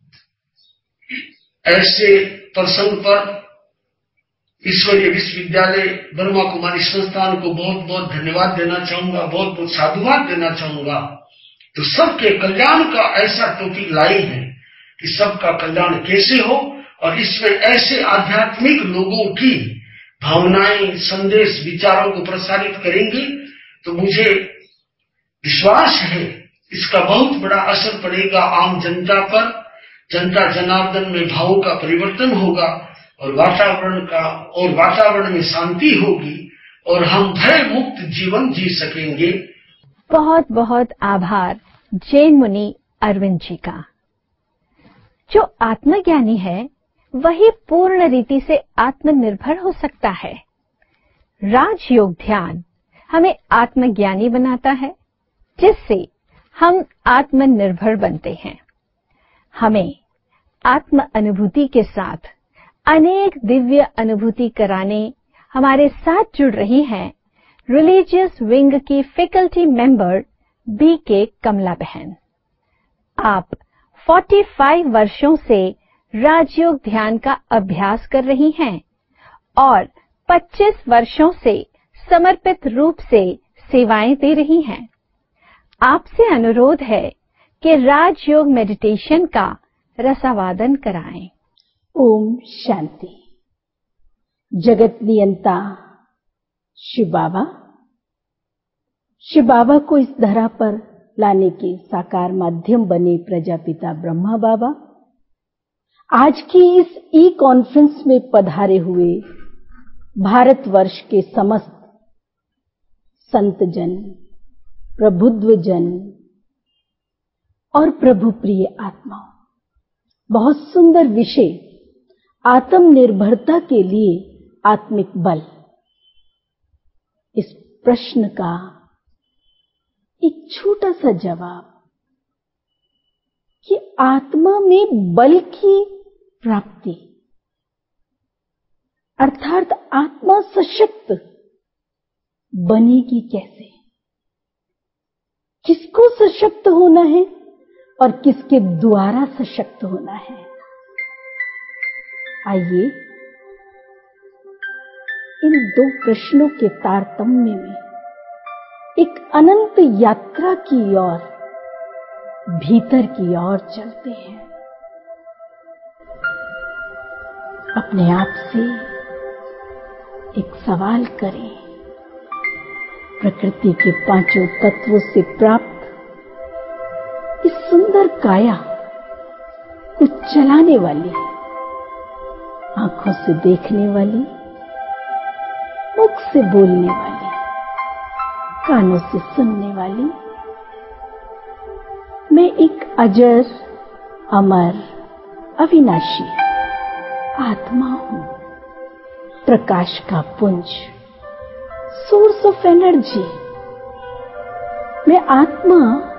Speaker 7: ऐसे प्रसंग पर ईश्वरीय विश्वविद्यालय ब्रह्मा कुमारी संस्थान को बहुत बहुत धन्यवाद देना चाहूंगा, बहुत बहुत साधुवाद देना चाहूंगा। तो सबके कल्याण का ऐसा टॉपिक लाई है कि सबका कल्याण कैसे हो, और इसमें ऐसे आध्यात्मिक लोगों की भावनाएं, संदेश, विचारों को प्रसारित करेंगे तो मुझे विश्वास है इसका बहुत बड़ा असर पड़ेगा आम जनता पर। जनता जनार्दन में भावों का परिवर्तन होगा और वातावरण का और वातावरण में शांति होगी और हम भय मुक्त जीवन जी सकेंगे।
Speaker 1: बहुत बहुत आभार जैन मुनि अरविंद जी का। जो आत्मज्ञानी है वही पूर्ण रीति से आत्मनिर्भर हो सकता है। राजयोग ध्यान हमें आत्मज्ञानी बनाता है, जिससे हम आत्मनिर्भर बनते हैं। हमें आत्म अनुभूति के साथ अनेक दिव्य अनुभूति कराने हमारे साथ जुड़ रही हैं रिलीजियस विंग की faculty member B K Kamala बहन। आप पैंतालीस वर्षों से राजयोग ध्यान का अभ्यास कर रही हैं और पच्चीस वर्षों से समर्पित रूप से सेवाएं दे रही हैं। आपसे अनुरोध है कि राजयोग मेडिटेशन का रसावादन कराएं।
Speaker 8: ओम शांति। जगत नियंता शिव बाबा, शिव बाबा को इस धरा पर लाने के साकार माध्यम बने प्रजापिता ब्रह्मा बाबा आज की इस ई कॉन्फ्रेंस में पधारे हुए भारतवर्ष के समस्त संत जन, प्रबुद्ध जन और प्रभु प्रिय आत्माओं, बहुत सुंदर विषय आत्मनिर्भरता के लिए आत्मिक बल, इस प्रश्न का एक छोटा सा जवाब कि आत्मा में बल की प्राप्ति अर्थात आत्मा सशक्त बनेगी कैसे, किसको सशक्त होना है और किसके द्वारा सशक्त होना है। आइए इन दो प्रश्नों के तारतम्य में एक अनंत यात्रा की ओर, भीतर की ओर चलते हैं। अपने आप से एक सवाल करें, प्रकृति के पांचों तत्वों से प्राप्त इस सुंदर काया को चलाने वाली, आंखों से देखने वाली, मुख से बोलने वाली, कानों से सुनने वाली, मैं एक अजर, अमर, अविनाशी आत्मा हूं, प्रकाश का पुंज, सोर्स ऑफ एनर्जी। मैं आत्मा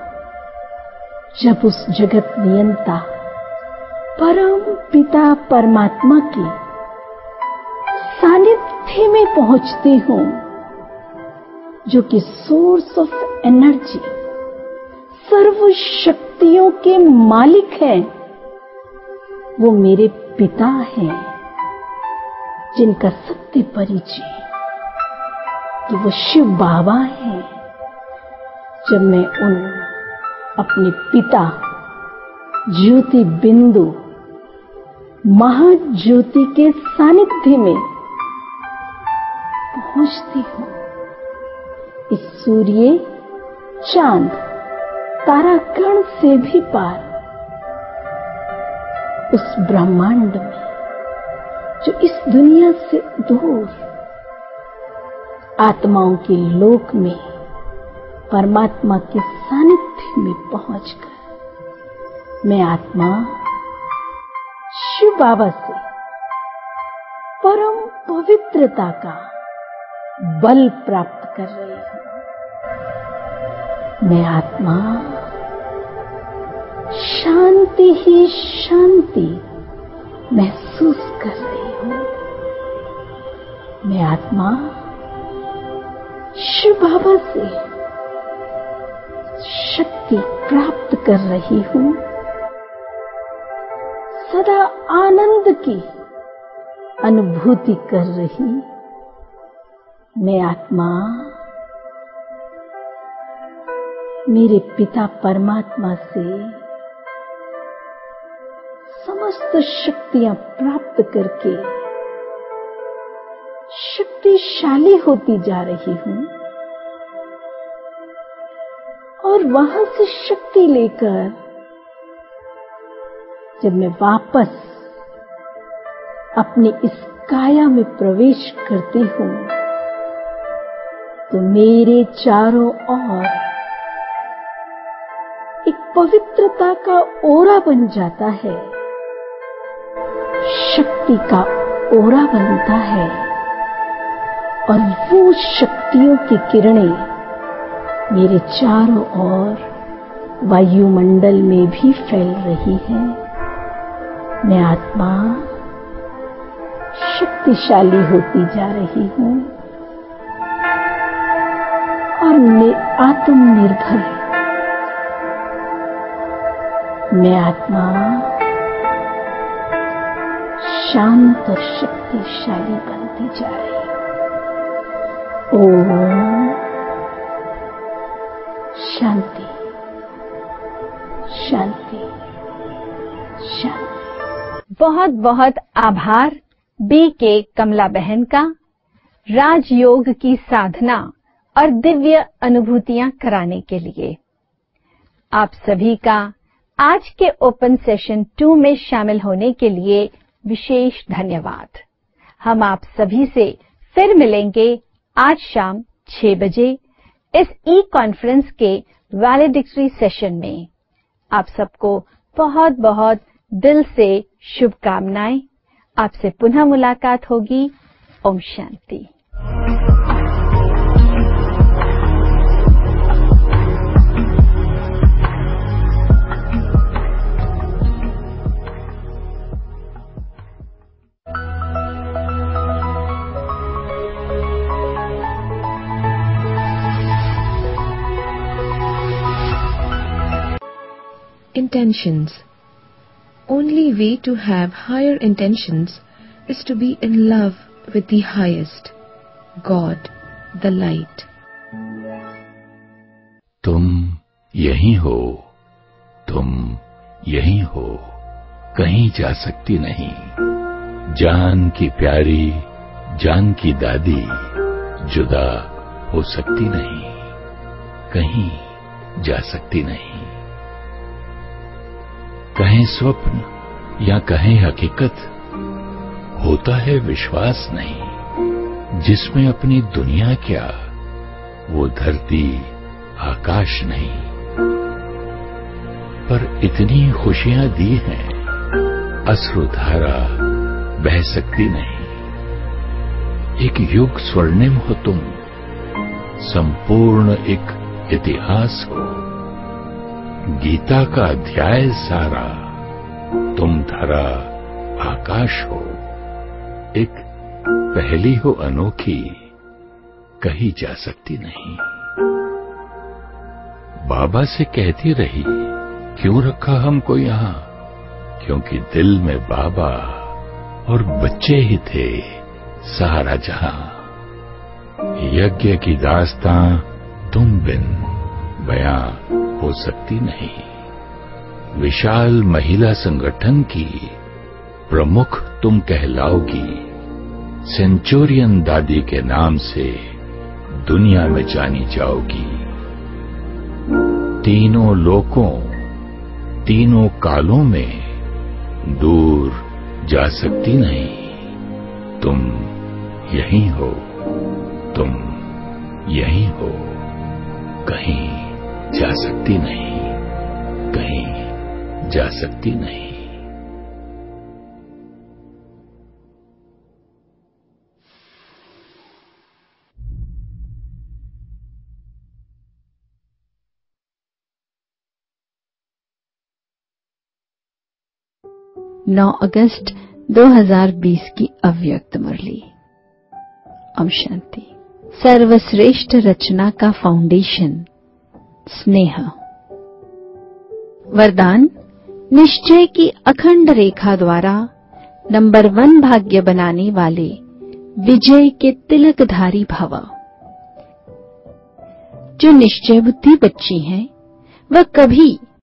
Speaker 8: जब उस जगत नियंता परम पिता परमात्मा की सानिध्य में पहुंचती हूं, जो कि सोर्स ऑफ एनर्जी, सर्व शक्तियों के मालिक हैं, वो मेरे पिता हैं, जिनका सत्य परिचय कि वो शिव बाबा हैं। जब मैं उन अपने पिता ज्योति बिंदु महाज्योति के सानिध्य में पहुंचती हूं, इस सूर्य, चांद, तारागण से भी पार उस ब्रह्मांड में जो इस दुनिया से दूर आत्माओं के लोक में परमात्मा के सानिध्य में पहुंचकर मैं आत्मा शिव बाबा से परम पवित्रता का बल प्राप्त कर रही हूं। मैं आत्मा शांति ही शांति महसूस कर रही हूं। मैं आत्मा शिव बाबा से शक्ति प्राप्त कर रही हूं, सदा आनंद की अनुभूति कर रही मैं आत्मा मेरे पिता परमात्मा से समस्त शक्तियां प्राप्त करके शक्तिशाली होती जा रही हूं और वहां से शक्ति लेकर जब मैं वापस अपनी इस काया में प्रवेश करती हूं तो मेरे चारों ओर एक पवित्रता का ओरा बन जाता है, शक्ति का ओरा बनता है और वो शक्तियों की किरणें मेरे चारों ओर वायुमंडल में भी फैल रही है। मैं आत्मा शक्तिशाली होती जा रही हूं और मैं आत्मनिर्भर, मैं आत्मा शांत और शक्तिशाली बनती जा रही हूं। ओम शांति शांति शांति।
Speaker 1: बहुत बहुत आभार बी के कमला बहन का राजयोग की साधना और दिव्य अनुभूतियां कराने के लिए। आप सभी का आज के ओपन सेशन टू में शामिल होने के लिए विशेष धन्यवाद। हम आप सभी से फिर मिलेंगे आज शाम छह बजे इस ई कॉन्फ्रेंस के वैलेडिक्टरी सेशन में। आप सबको बहुत बहुत दिल से शुभकामनाएं। आपसे पुनः मुलाकात होगी। Om Shanti.
Speaker 9: Intentions. Only way to have higher intentions is to be in love with the highest, God, the light.
Speaker 10: तुम यहीं हो, तुम यहीं हो, कहीं जा सकती नहीं। जान की प्यारी, जान की दादी, जुदा हो सकती नहीं, कहीं जा सकती नहीं। कहें स्वप्न या कहें हकीकत, होता है विश्वास नहीं। जिसमें अपनी दुनिया क्या, वो धरती आकाश नहीं। पर इतनी खुशियां दी हैं, अश्रुधारा बह सकती नहीं। एक युग स्वर्णिम हो तुम, संपूर्ण एक इतिहास हो। गीता का अध्याय सारा, तुम धरा आकाश हो। एक पहली हो अनोखी, कही जा सकती नहीं। बाबा से कहती रही, क्यों रखा हमको यहां? क्योंकि दिल में बाबा और बच्चे ही थे सारा जहां। यज्ञ की दास्तां तुम बिन बयां हो सकती नहीं। विशाल महिला संगठन की प्रमुख तुम कहलाओगी। सेंचुरियन दादी के नाम से दुनिया में जानी जाओगी। तीनों लोकों, तीनों कालों में दूर जा सकती नहीं। तुम यहीं हो, तुम यहीं हो, कहीं जा सकती नहीं, कहीं जा सकती नहीं।
Speaker 1: नौ अगस्त दो हज़ार बीस की अव्यक्त मुरली। ओम शांति। सर्वश्रेष्ठ रचना का फाउंडेशन स्नेह। वरदान, निश्चय की अखंड रेखा द्वारा नंबर वन भाग्य बनाने वाले विजय के तिलकधारी भव। जो निश्चय बुद्धि बच्ची हैं, वह कभी